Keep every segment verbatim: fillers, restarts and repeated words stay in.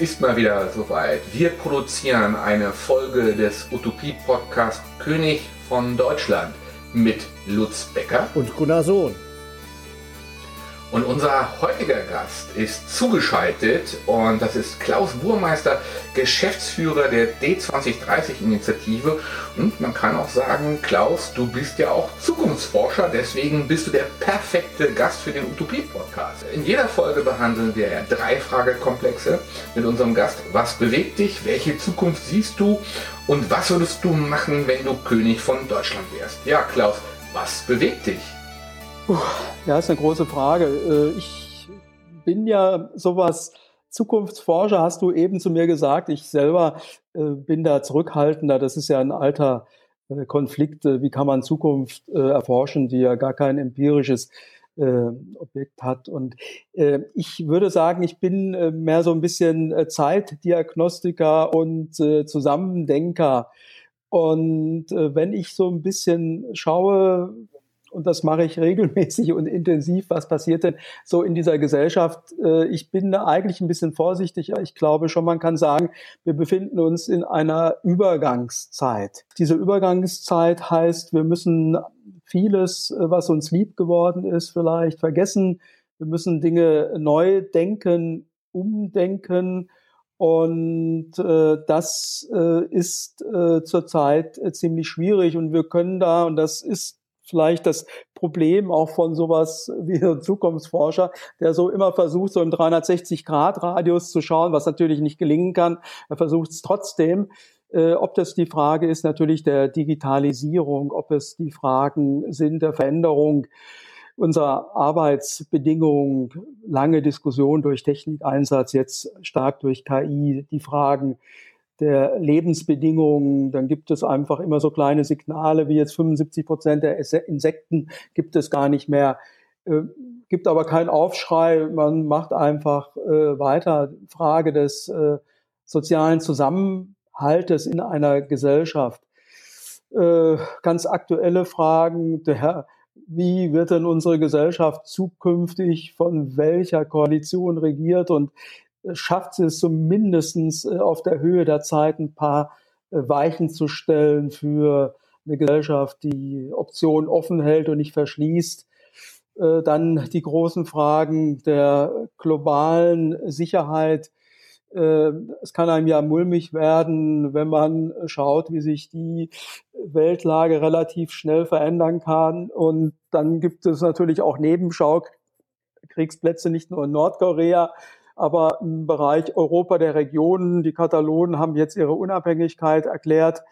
ist mal wieder soweit. Wir produzieren eine Folge des Utopie-Podcasts König von Deutschland mit Lutz Becker und Gunnar Sohn. Und unser heutiger Gast ist zugeschaltet und das ist Klaus Burmeister, Geschäftsführer der D zwanzig dreißig Initiative. Und man kann auch sagen, Klaus, du bist ja auch Zukunftsforscher, deswegen bist du der perfekte Gast für den Utopie-Podcast. In jeder Folge behandeln wir drei Fragekomplexe mit unserem Gast. Was bewegt dich? Welche Zukunft siehst du? Und was würdest du machen, wenn du König von Deutschland wärst? Ja, Klaus, was bewegt dich? Ja, ist eine große Frage. Ich bin ja sowas Zukunftsforscher, hast du eben zu mir gesagt. Ich selber bin da zurückhaltender. Das ist ja ein alter Konflikt. Wie kann man Zukunft erforschen, die ja gar kein empirisches Objekt hat? Und ich würde sagen, ich bin mehr so ein bisschen Zeitdiagnostiker und Zusammendenker. Und wenn ich so ein bisschen schaue, und das mache ich regelmäßig und intensiv, was passiert denn so in dieser Gesellschaft? Ich bin eigentlich ein bisschen vorsichtig. Ich glaube schon, man kann sagen, wir befinden uns in einer Übergangszeit. Diese Übergangszeit heißt, wir müssen vieles, was uns lieb geworden ist, vielleicht vergessen. Wir müssen Dinge neu denken, umdenken. Und äh, das äh, ist äh, zurzeit äh, ziemlich schwierig. Und wir können da, und das ist vielleicht das Problem auch von sowas wie ein Zukunftsforscher, der so immer versucht, so im dreihundertsechzig-Grad-Radius zu schauen, was natürlich nicht gelingen kann. Er versucht es trotzdem. Äh, ob das die Frage ist natürlich der Digitalisierung, ob es die Fragen sind der Veränderung unserer Arbeitsbedingungen, lange Diskussion durch Technikeinsatz, jetzt stark durch K I, die Fragen der Lebensbedingungen, dann gibt es einfach immer so kleine Signale, wie jetzt fünfundsiebzig Prozent der Insekten gibt es gar nicht mehr. Äh, gibt aber keinen Aufschrei, man macht einfach äh, weiter. Frage des äh, sozialen Zusammenhaltes in einer Gesellschaft. Äh, ganz aktuelle Fragen, der, wie wird denn unsere Gesellschaft zukünftig von welcher Koalition regiert und schafft es zumindest auf der Höhe der Zeit ein paar Weichen zu stellen für eine Gesellschaft, die Optionen offen hält und nicht verschließt. Dann die großen Fragen der globalen Sicherheit. Es kann einem ja mulmig werden, wenn man schaut, wie sich die Weltlage relativ schnell verändern kann. Und dann gibt es natürlich auch Nebenschaukriegssplätze, nicht nur in Nordkorea, aber im Bereich Europa der Regionen. Die Katalonen haben jetzt ihre Unabhängigkeit erklärt.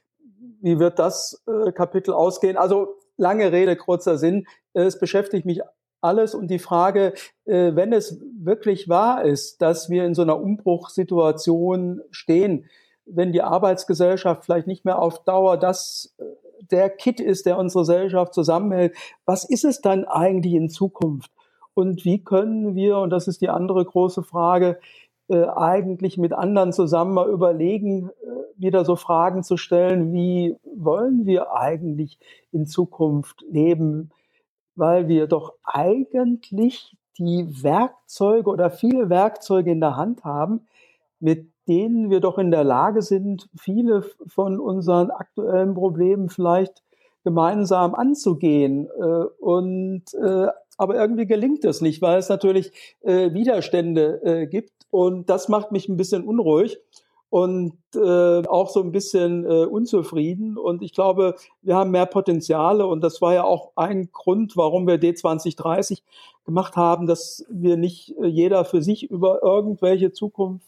Wie wird das äh, Kapitel ausgehen? Also lange Rede, kurzer Sinn. Es beschäftigt mich alles und die Frage, äh, wenn es wirklich wahr ist, dass wir in so einer Umbruchssituation stehen, wenn die Arbeitsgesellschaft vielleicht nicht mehr auf Dauer das äh, der Kitt ist, der unsere Gesellschaft zusammenhält, was ist es dann eigentlich in Zukunft? Und wie können wir, und das ist die andere große Frage, äh, eigentlich mit anderen zusammen mal überlegen, äh, wieder so Fragen zu stellen, wie wollen wir eigentlich in Zukunft leben? Weil wir doch eigentlich die Werkzeuge oder viele Werkzeuge in der Hand haben, mit denen wir doch in der Lage sind, viele von unseren aktuellen Problemen vielleicht gemeinsam anzugehen. Äh, und äh, aber irgendwie gelingt es nicht, weil es natürlich äh, Widerstände äh, gibt und das macht mich ein bisschen unruhig und äh, auch so ein bisschen äh, unzufrieden und ich glaube, wir haben mehr Potenziale und das war ja auch ein Grund, warum wir D zwanzig dreißig gemacht haben, dass wir nicht äh, jeder für sich über irgendwelche Zukunft,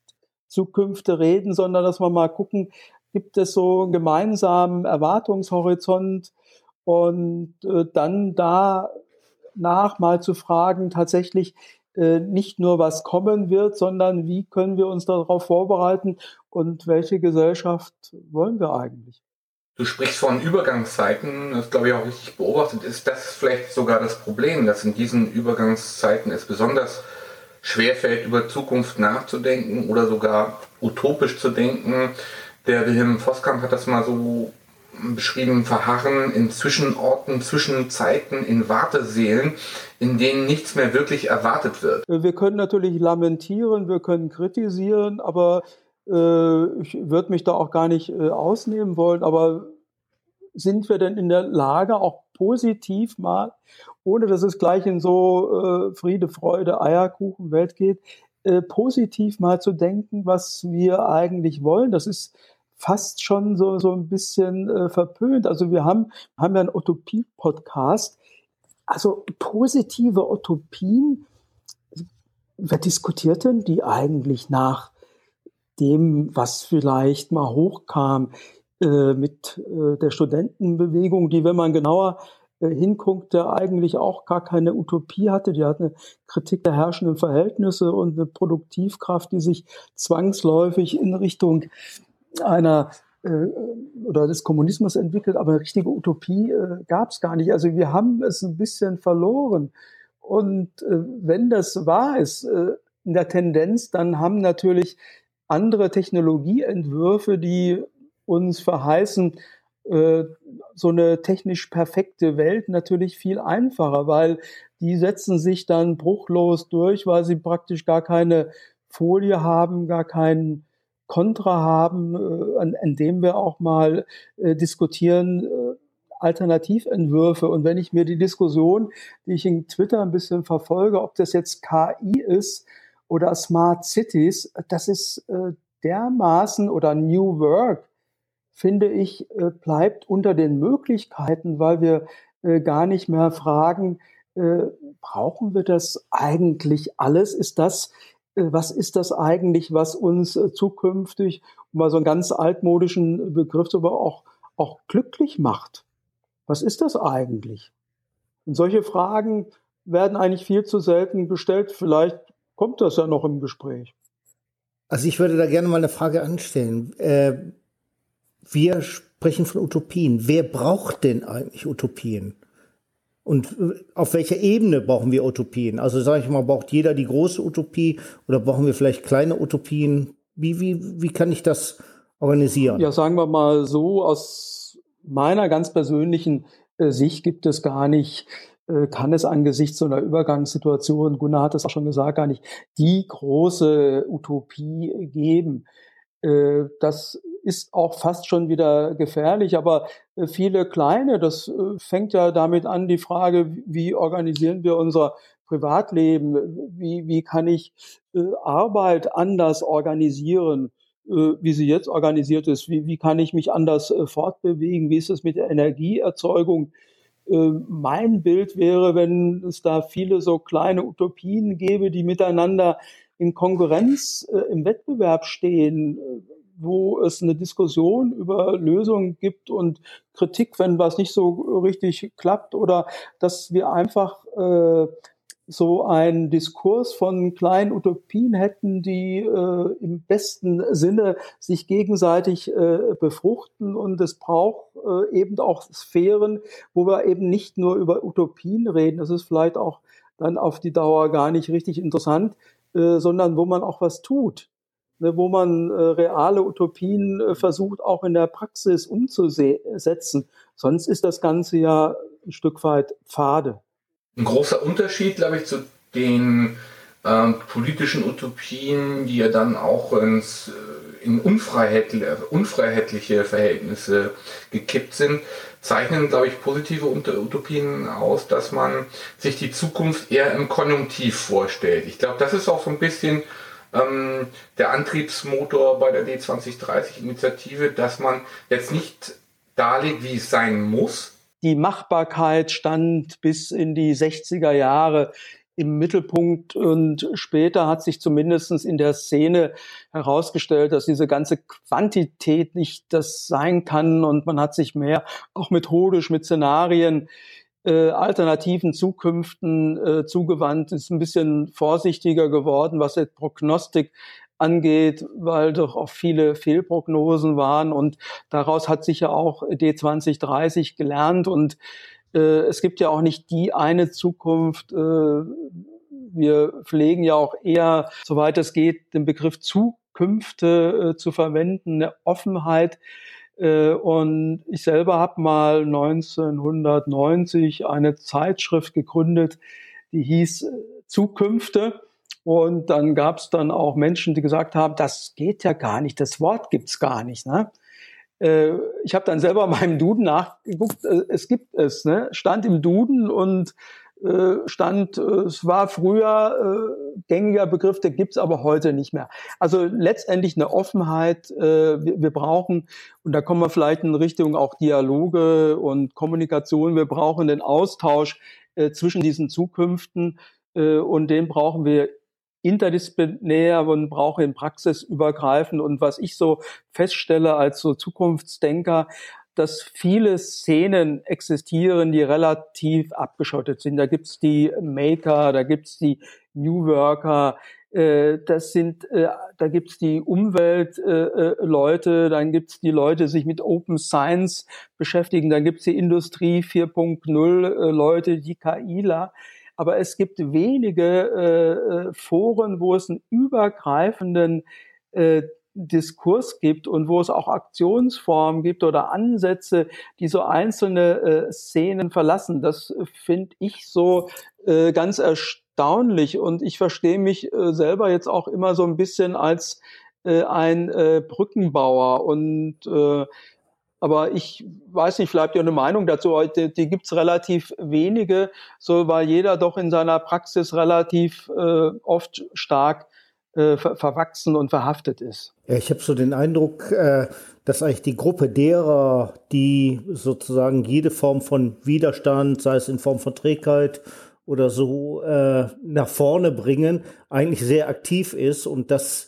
Zukünfte reden, sondern dass wir mal gucken, gibt es so einen gemeinsamen Erwartungshorizont und äh, dann da nach mal zu fragen, tatsächlich äh, nicht nur was kommen wird, sondern wie können wir uns darauf vorbereiten und welche Gesellschaft wollen wir eigentlich? Du sprichst von Übergangszeiten, das glaube ich auch richtig beobachtet. Ist das vielleicht sogar das Problem, dass in diesen Übergangszeiten es besonders schwerfällt, über Zukunft nachzudenken oder sogar utopisch zu denken? Der Wilhelm Voskamp hat das mal so beschrieben, verharren in Zwischenorten, Zwischenzeiten, in Wartesälen, in denen nichts mehr wirklich erwartet wird. Wir können natürlich lamentieren, wir können kritisieren, aber äh, ich würde mich da auch gar nicht äh, ausnehmen wollen. Aber sind wir denn in der Lage, auch positiv mal, ohne dass es gleich in so äh, Friede, Freude, Eierkuchen Welt geht, äh, positiv mal zu denken, was wir eigentlich wollen? Das ist fast schon so, so ein bisschen äh, verpönt. Also wir haben, haben ja einen Utopie-Podcast. Also positive Utopien, wer diskutiert denn die eigentlich nach dem, was vielleicht mal hochkam äh, mit äh, der Studentenbewegung, die, wenn man genauer äh, hinguckt, ja eigentlich auch gar keine Utopie hatte. Die hat eine Kritik der herrschenden Verhältnisse und eine Produktivkraft, die sich zwangsläufig in Richtung einer äh, oder des Kommunismus entwickelt, aber eine richtige Utopie äh, gab es gar nicht. Also wir haben es ein bisschen verloren. Und äh, wenn das wahr ist, äh, in der Tendenz, dann haben natürlich andere Technologieentwürfe, die uns verheißen, äh, so eine technisch perfekte Welt natürlich viel einfacher, weil die setzen sich dann bruchlos durch, weil sie praktisch gar keine Folie haben, gar keinen Kontra haben, äh, an, an dem wir auch mal äh, diskutieren, äh, Alternativentwürfe. Und wenn ich mir die Diskussion, die ich in Twitter ein bisschen verfolge, ob das jetzt K I ist oder Smart Cities, das ist äh, dermaßen, oder New Work, finde ich, äh, bleibt unter den Möglichkeiten, weil wir äh, gar nicht mehr fragen, äh, brauchen wir das eigentlich alles? Ist das Was ist das eigentlich, was uns zukünftig, um mal so einen ganz altmodischen Begriff, aber auch, auch glücklich macht? Was ist das eigentlich? Und solche Fragen werden eigentlich viel zu selten gestellt. Vielleicht kommt das ja noch im Gespräch. Also ich würde da gerne mal eine Frage anstellen. Äh, wir sprechen von Utopien. Wer braucht denn eigentlich Utopien? Und auf welcher Ebene brauchen wir Utopien? Also sage ich mal, braucht jeder die große Utopie oder brauchen wir vielleicht kleine Utopien? Wie, wie, wie kann ich das organisieren? Ja, sagen wir mal so, aus meiner ganz persönlichen äh, Sicht gibt es gar nicht, äh, kann es angesichts so einer Übergangssituation, Gunnar hat es auch schon gesagt, gar nicht die große Utopie geben. Äh, das ist auch fast schon wieder gefährlich, aber viele kleine, das fängt ja damit an, die Frage, wie organisieren wir unser Privatleben, wie, wie kann ich äh, Arbeit anders organisieren, äh, wie sie jetzt organisiert ist, wie, wie kann ich mich anders äh, fortbewegen, wie ist es mit der Energieerzeugung. Äh, mein Bild wäre, wenn es da viele so kleine Utopien gäbe, die miteinander in Konkurrenz äh, im Wettbewerb stehen, wo es eine Diskussion über Lösungen gibt und Kritik, wenn was nicht so richtig klappt, oder dass wir einfach äh, so einen Diskurs von kleinen Utopien hätten, die äh, im besten Sinne sich gegenseitig äh, befruchten. Und es braucht äh, eben auch Sphären, wo wir eben nicht nur über Utopien reden. Das ist vielleicht auch dann auf die Dauer gar nicht richtig interessant, äh, sondern wo man auch was tut. Wo man äh, reale Utopien äh, versucht, auch in der Praxis umzusetzen. Sonst ist das Ganze ja ein Stück weit fade. Ein großer Unterschied, glaube ich, zu den äh, politischen Utopien, die ja dann auch ins, in unfreiheitliche, unfreiheitliche Verhältnisse gekippt sind, zeichnen, glaube ich, positive Utopien aus, dass man sich die Zukunft eher im Konjunktiv vorstellt. Ich glaube, das ist auch so ein bisschen Ähm, der Antriebsmotor bei der D zwanzig dreißig Initiative, dass man jetzt nicht darlegt, wie es sein muss. Die Machbarkeit stand bis in die sechziger Jahre im Mittelpunkt, und später hat sich zumindest in der Szene herausgestellt, dass diese ganze Quantität nicht das sein kann, und man hat sich mehr auch methodisch mit Szenarien, Äh, alternativen Zukünften äh, zugewandt, ist ein bisschen vorsichtiger geworden, was die Prognostik angeht, weil doch auch viele Fehlprognosen waren, und daraus hat sich ja auch D zwanzig dreißig gelernt, und äh, es gibt ja auch nicht die eine Zukunft. Äh, wir pflegen ja auch eher, soweit es geht, den Begriff Zukünfte äh, zu verwenden, eine Offenheit Und ich selber habe mal neunzehnhundertneunzig eine Zeitschrift gegründet, die hieß Zukünfte. Und dann gab es dann auch Menschen, die gesagt haben, das geht ja gar nicht, das Wort gibt's gar nicht. Ne? Ich habe dann selber in meinem Duden nachgeguckt, es gibt es, ne? Stand im Duden und stand, es war früher äh, gängiger Begriff, der gibt's aber heute nicht mehr. Also letztendlich eine Offenheit, äh, wir, wir brauchen, und da kommen wir vielleicht in Richtung auch Dialoge und Kommunikation, wir brauchen den Austausch äh, zwischen diesen Zukünften äh, und den brauchen wir interdisziplinär und brauchen ihn praxisübergreifend. Und was ich so feststelle als so Zukunftsdenker, dass viele Szenen existieren, die relativ abgeschottet sind. Da gibt's die Maker, da gibt's die New Worker, äh, das sind, äh, da gibt's die Umweltleute, äh, dann gibt's die Leute, die sich mit Open Science beschäftigen, dann gibt's die Industrie vier Punkt null äh, Leute, die KIler. Aber es gibt wenige äh, Foren, wo es einen übergreifenden äh, Diskurs gibt und wo es auch Aktionsformen gibt oder Ansätze, die so einzelne äh, Szenen verlassen. Das äh, finde ich so äh, ganz erstaunlich. Und ich verstehe mich äh, selber jetzt auch immer so ein bisschen als äh, ein äh, Brückenbauer. Und äh, aber ich weiß nicht, vielleicht ja eine Meinung dazu. Die, die gibt's relativ wenige, so weil jeder doch in seiner Praxis relativ äh, oft stark Äh, ver- verwachsen und verhaftet ist. Ja, ich habe so den Eindruck, äh, dass eigentlich die Gruppe derer, die sozusagen jede Form von Widerstand, sei es in Form von Trägheit oder so, äh, nach vorne bringen, eigentlich sehr aktiv ist und dass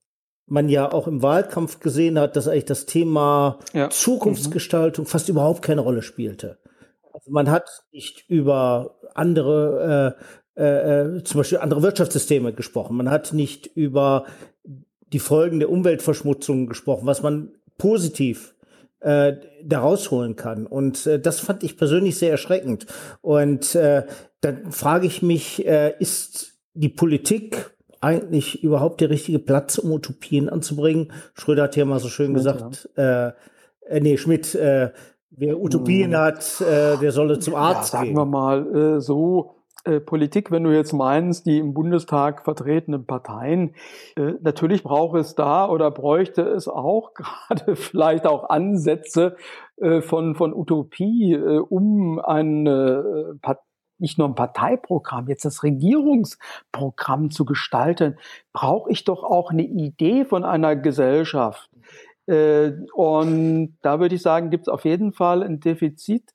man ja auch im Wahlkampf gesehen hat, dass eigentlich das Thema Ja. Zukunftsgestaltung mhm. fast überhaupt keine Rolle spielte. Also man hat nicht über andere äh, Äh, zum Beispiel andere Wirtschaftssysteme gesprochen. Man hat nicht über die Folgen der Umweltverschmutzung gesprochen, was man positiv äh, da rausholen kann. Und äh, das fand ich persönlich sehr erschreckend. Und äh, dann frage ich mich, äh, ist die Politik eigentlich überhaupt der richtige Platz, um Utopien anzubringen? Schröder hat ja mal so schön Schmidt, gesagt, ja. äh, äh, nee, Schmidt, äh, wer Utopien hm. hat, äh, der solle zum Arzt ja, sagen gehen. Sagen wir mal äh, so, Äh, Politik, wenn du jetzt meinst, die im Bundestag vertretenen Parteien, äh, natürlich braucht es da oder bräuchte es auch gerade vielleicht auch Ansätze äh, von, von Utopie, äh, um ein, äh, nicht nur ein Parteiprogramm, jetzt das Regierungsprogramm zu gestalten, brauche ich doch auch eine Idee von einer Gesellschaft. Äh, und da würde ich sagen, gibt es auf jeden Fall ein Defizit,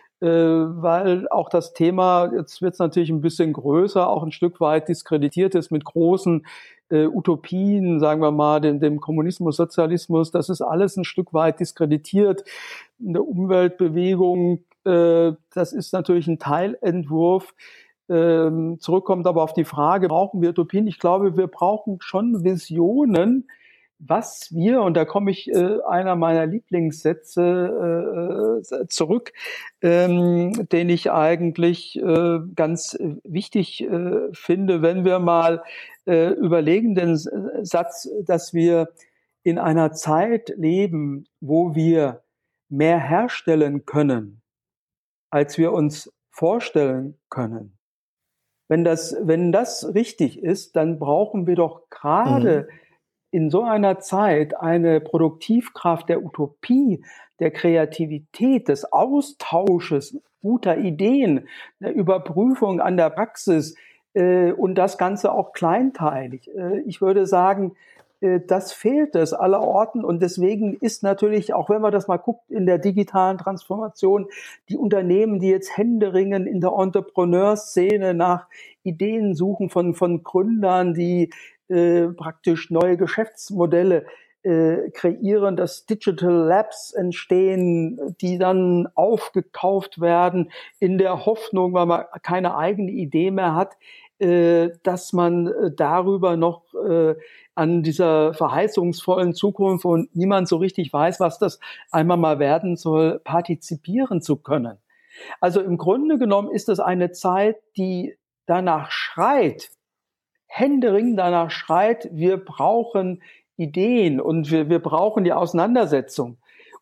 weil auch das Thema, jetzt wird es natürlich ein bisschen größer, auch ein Stück weit diskreditiert ist mit großen äh, Utopien, sagen wir mal, dem, dem Kommunismus, Sozialismus, das ist alles ein Stück weit diskreditiert. In der Umweltbewegung, äh, das ist natürlich ein Teilentwurf. Ähm, zurückkommt aber auf die Frage, brauchen wir Utopien? Ich glaube, wir brauchen schon Visionen, was wir, und da komme ich äh, einer meiner Lieblingssätze äh, zurück, ähm, den ich eigentlich äh, ganz wichtig äh, finde, wenn wir mal äh, überlegen, den Satz, dass wir in einer Zeit leben, wo wir mehr herstellen können, als wir uns vorstellen können. Wenn das, wenn das richtig ist, dann brauchen wir doch gerade mhm. in so einer Zeit eine Produktivkraft der Utopie, der Kreativität, des Austausches guter Ideen, der Überprüfung an der Praxis äh, und das Ganze auch kleinteilig. Äh, ich würde sagen, äh, das fehlt es allerorten und deswegen ist natürlich, auch wenn man das mal guckt in der digitalen Transformation, die Unternehmen, die jetzt händeringend in der Entrepreneurszene nach Ideen suchen von, von Gründern, die Äh, praktisch neue Geschäftsmodelle äh, kreieren, dass Digital Labs entstehen, die dann aufgekauft werden in der Hoffnung, weil man keine eigene Idee mehr hat, äh, dass man äh, darüber noch äh, an dieser verheißungsvollen Zukunft, wo niemand so richtig weiß, was das einmal mal werden soll, partizipieren zu können. Also im Grunde genommen ist es eine Zeit, die danach schreit, händeringend danach schreit, wir brauchen Ideen und wir, wir brauchen die Auseinandersetzung.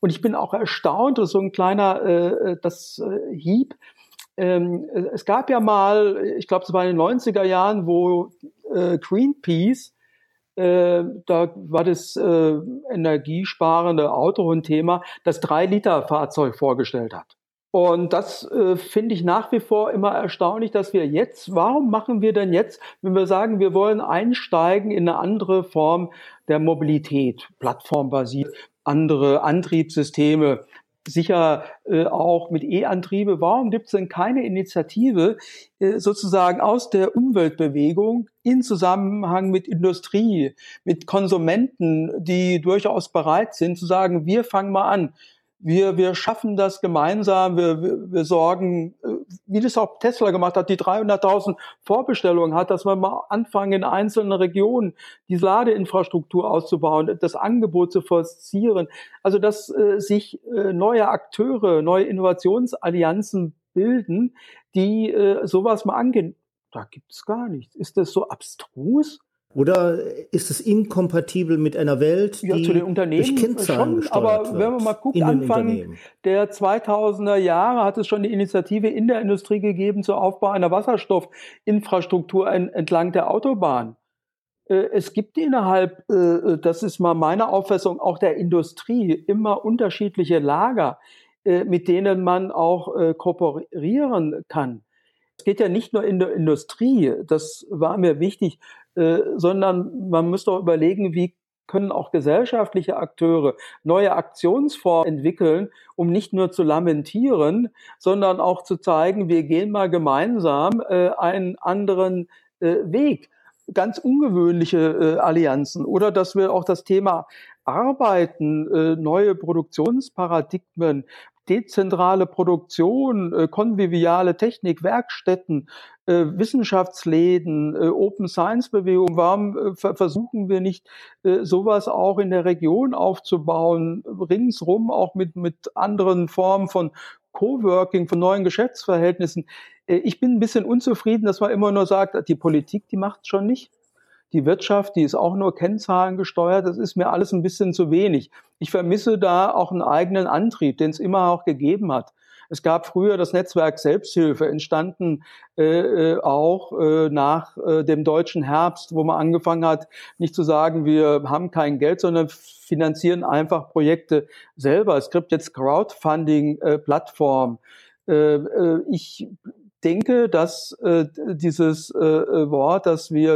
Und ich bin auch erstaunt, das ist so ein kleiner äh, das äh, Hieb. Ähm, es gab ja mal, ich glaube, es war in den neunziger Jahren, wo äh, Greenpeace, äh, da war das äh, energiesparende Auto ein Thema, das drei Liter Fahrzeug vorgestellt hat. Und das äh, finde ich nach wie vor immer erstaunlich, dass wir jetzt, warum machen wir denn jetzt, wenn wir sagen, wir wollen einsteigen in eine andere Form der Mobilität, plattformbasiert, andere Antriebssysteme, sicher äh, auch mit E-Antriebe. Warum gibt es denn keine Initiative äh, sozusagen aus der Umweltbewegung in Zusammenhang mit Industrie, mit Konsumenten, die durchaus bereit sind zu sagen, wir fangen mal an. Wir, wir schaffen das gemeinsam, wir, wir, wir sorgen, wie das auch Tesla gemacht hat, die dreihunderttausend Vorbestellungen hat, dass wir mal anfangen, in einzelnen Regionen die Ladeinfrastruktur auszubauen, das Angebot zu forcieren. Also, dass äh, sich äh, neue Akteure, neue Innovationsallianzen bilden, die äh, sowas mal angehen. Da gibt's gar nichts. Ist das so abstrus? Oder ist es inkompatibel mit einer Welt, die ja, zu den Unternehmen durch Kennzahlen schon, aber gesteuert wenn man mal guckt, Anfang der zweitausender Jahre hat es schon die Initiative in der Industrie gegeben zur Aufbau einer Wasserstoffinfrastruktur entlang der Autobahn. Es gibt innerhalb, das ist mal meine Auffassung, auch der Industrie immer unterschiedliche Lager, mit denen man auch kooperieren kann. Es geht ja nicht nur in der Industrie, das war mir wichtig, äh, sondern man muss doch überlegen, wie können auch gesellschaftliche Akteure neue Aktionsformen entwickeln, um nicht nur zu lamentieren, sondern auch zu zeigen, wir gehen mal gemeinsam äh, einen anderen äh, Weg. Ganz ungewöhnliche äh, Allianzen. Oder dass wir auch das Thema Arbeiten, äh, neue Produktionsparadigmen, dezentrale Produktion, äh, konviviale Technik, Werkstätten, äh, Wissenschaftsläden, äh, Open Science Bewegung. Warum äh, versuchen wir nicht, äh, sowas auch in der Region aufzubauen, ringsrum auch mit, mit anderen Formen von Coworking, von neuen Geschäftsverhältnissen? Äh, ich bin ein bisschen unzufrieden, dass man immer nur sagt, die Politik, die macht es schon nicht. Die Wirtschaft, die ist auch nur Kennzahlen gesteuert, das ist mir alles ein bisschen zu wenig. Ich vermisse da auch einen eigenen Antrieb, den es immer auch gegeben hat. Es gab früher das Netzwerk Selbsthilfe, entstanden äh, auch äh, nach äh, dem deutschen Herbst, wo man angefangen hat, nicht zu sagen, wir haben kein Geld, sondern finanzieren einfach Projekte selber. Es gibt jetzt Crowdfunding-Plattformen. Äh, äh, ich denke, dass äh, dieses äh, Wort, dass wir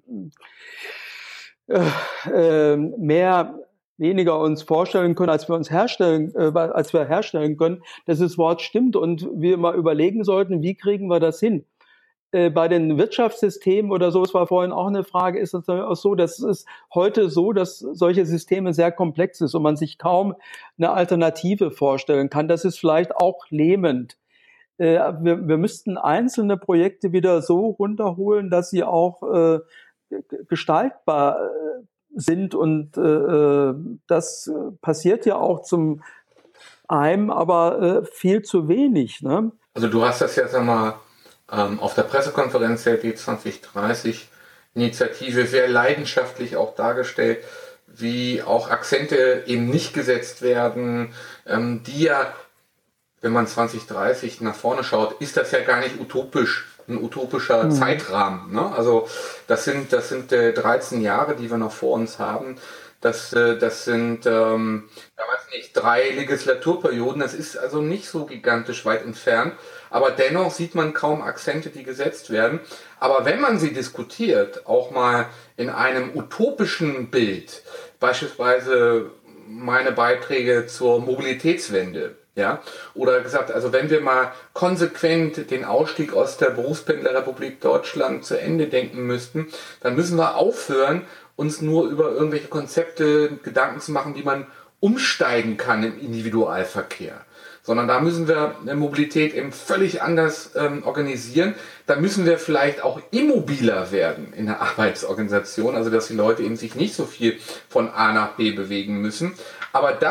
äh, äh, mehr, weniger uns vorstellen können, als wir uns herstellen, äh, als wir herstellen können, dass das Wort stimmt und wir mal überlegen sollten, wie kriegen wir das hin? Äh, bei den Wirtschaftssystemen oder so, es war vorhin auch eine Frage, ist es auch so, dass es heute so, dass solche Systeme sehr komplex ist und man sich kaum eine Alternative vorstellen kann. Das ist vielleicht auch lähmend. Wir, wir müssten einzelne Projekte wieder so runterholen, dass sie auch äh, gestaltbar äh, sind und äh, das passiert ja auch zum einen, aber äh, viel zu wenig. Ne? Also du hast das ja, sag mal, ähm, auf der Pressekonferenz der D zwanzig dreißig Initiative sehr leidenschaftlich auch dargestellt, wie auch Akzente eben nicht gesetzt werden, ähm, die ja, wenn man zwanzig dreißig nach vorne schaut, ist das ja gar nicht utopisch, ein utopischer mhm. Zeitrahmen. Ne? Also das sind, das sind äh, dreizehn Jahre, die wir noch vor uns haben. Das, äh, das sind, ähm, ja, weiß nicht, drei Legislaturperioden. Das ist also nicht so gigantisch weit entfernt. Aber dennoch sieht man kaum Akzente, die gesetzt werden. Aber wenn man sie diskutiert, auch mal in einem utopischen Bild, beispielsweise meine Beiträge zur Mobilitätswende, ja, oder gesagt, also wenn wir mal konsequent den Ausstieg aus der Berufspendlerrepublik Deutschland zu Ende denken müssten, dann müssen wir aufhören, uns nur über irgendwelche Konzepte Gedanken zu machen, wie man umsteigen kann im Individualverkehr. Sondern da müssen wir eine Mobilität eben völlig anders ähm, organisieren. Da müssen wir vielleicht auch immobiler werden in der Arbeitsorganisation, also dass die Leute eben sich nicht so viel von A nach B bewegen müssen. Aber das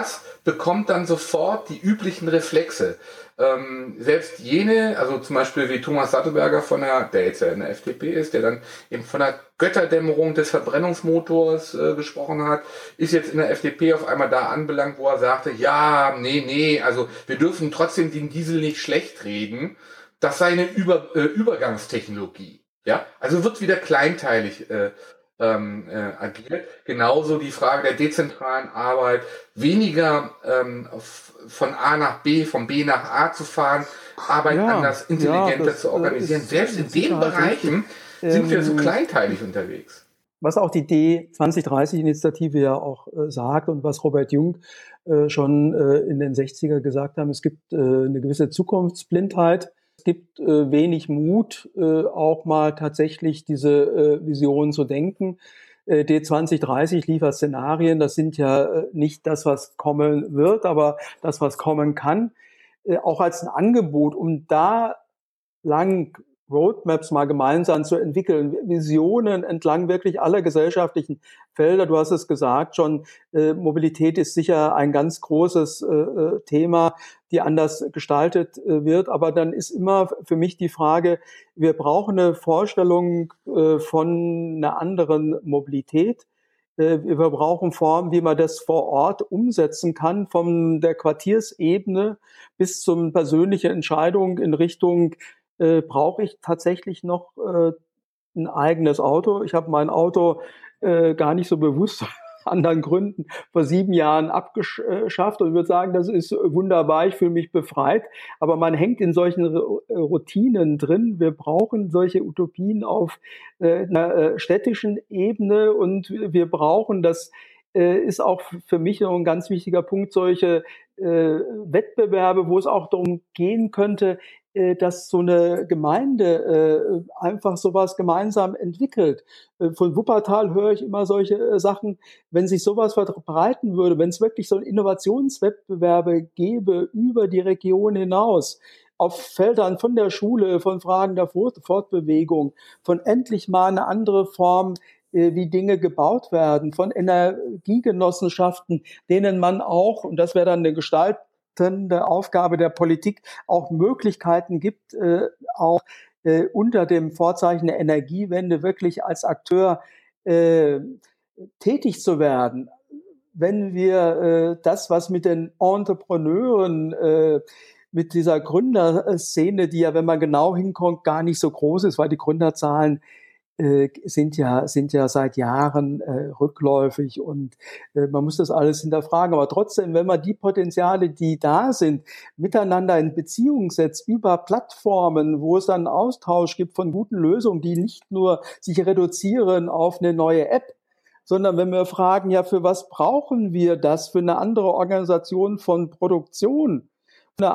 bekommt dann sofort die üblichen Reflexe. Ähm, selbst jene, also zum Beispiel wie Thomas Sattelberger von der, der jetzt ja in der F D P ist, der dann eben von der Götterdämmerung des Verbrennungsmotors äh, gesprochen hat, ist jetzt in der F D P auf einmal da anbelangt, wo er sagte, ja, nee, nee, also wir dürfen trotzdem den Diesel nicht schlecht reden. Das sei eine Über, äh, Übergangstechnologie. Ja, also wird wieder kleinteilig äh, ähm, äh, agiert. Genauso die Frage der dezentralen Arbeit, weniger ähm, von A nach B, von B nach A zu fahren, Arbeit Ja, anders, intelligenter ja, das, zu organisieren. äh, ist Selbst in mit den Sicherheit Bereichen richtig. sind wir so Ähm, kleinteilig unterwegs. Was auch die D zwanzig dreißig Initiative ja auch äh, sagt und was Robert Jung äh, schon äh, in den sechziger gesagt haben, es gibt äh, eine gewisse Zukunftsblindheit. Es gibt äh, wenig Mut, äh, auch mal tatsächlich diese äh, Vision zu denken. Äh, D zwanzig dreißig liefert Szenarien, das sind ja äh, nicht das, was kommen wird, aber das, was kommen kann, äh, auch als ein Angebot, um da lang Roadmaps mal gemeinsam zu entwickeln, Visionen entlang wirklich aller gesellschaftlichen Felder. Du hast es gesagt schon, äh, Mobilität ist sicher ein ganz großes äh, Thema, die anders gestaltet äh, wird. Aber dann ist immer für mich die Frage, wir brauchen eine Vorstellung äh, von einer anderen Mobilität. Äh, wir brauchen Formen, wie man das vor Ort umsetzen kann, von der Quartiersebene bis zur persönlichen Entscheidung in Richtung Äh, brauche ich tatsächlich noch äh, ein eigenes Auto. Ich habe mein Auto äh, gar nicht so bewusst aus anderen Gründen vor sieben Jahren abgeschafft und würde sagen, das ist wunderbar, ich fühle mich befreit. Aber man hängt in solchen Routinen drin. Wir brauchen solche Utopien auf äh, einer äh, städtischen Ebene und wir brauchen das, äh, ist auch für mich noch ein ganz wichtiger Punkt, solche äh, Wettbewerbe, wo es auch darum gehen könnte, dass so eine Gemeinde äh, einfach sowas gemeinsam entwickelt. Äh, von Wuppertal höre ich immer solche äh, Sachen, wenn sich sowas verbreiten würde, wenn es wirklich so Innovationswettbewerbe gäbe über die Region hinaus, auf Feldern von der Schule, von Fragen der Fortbewegung, von endlich mal eine andere Form, äh, wie Dinge gebaut werden, von Energiegenossenschaften, denen man auch, und das wäre dann eine Gestalt, der Aufgabe der Politik auch Möglichkeiten gibt, äh, auch äh, unter dem Vorzeichen der Energiewende wirklich als Akteur äh, tätig zu werden. Wenn wir äh, das, was mit den Entrepreneuren, äh, mit dieser Gründerszene, die ja, wenn man genau hinkommt, gar nicht so groß ist, weil die Gründerzahlen äh, sind ja sind ja seit Jahren äh, rückläufig und äh, man muss das alles hinterfragen. Aber trotzdem, wenn man die Potenziale, die da sind, miteinander in Beziehung setzt über Plattformen, wo es dann einen Austausch gibt von guten Lösungen, die nicht nur sich reduzieren auf eine neue App, sondern wenn wir fragen, ja, für was brauchen wir das? Für eine andere Organisation von Produktion, eine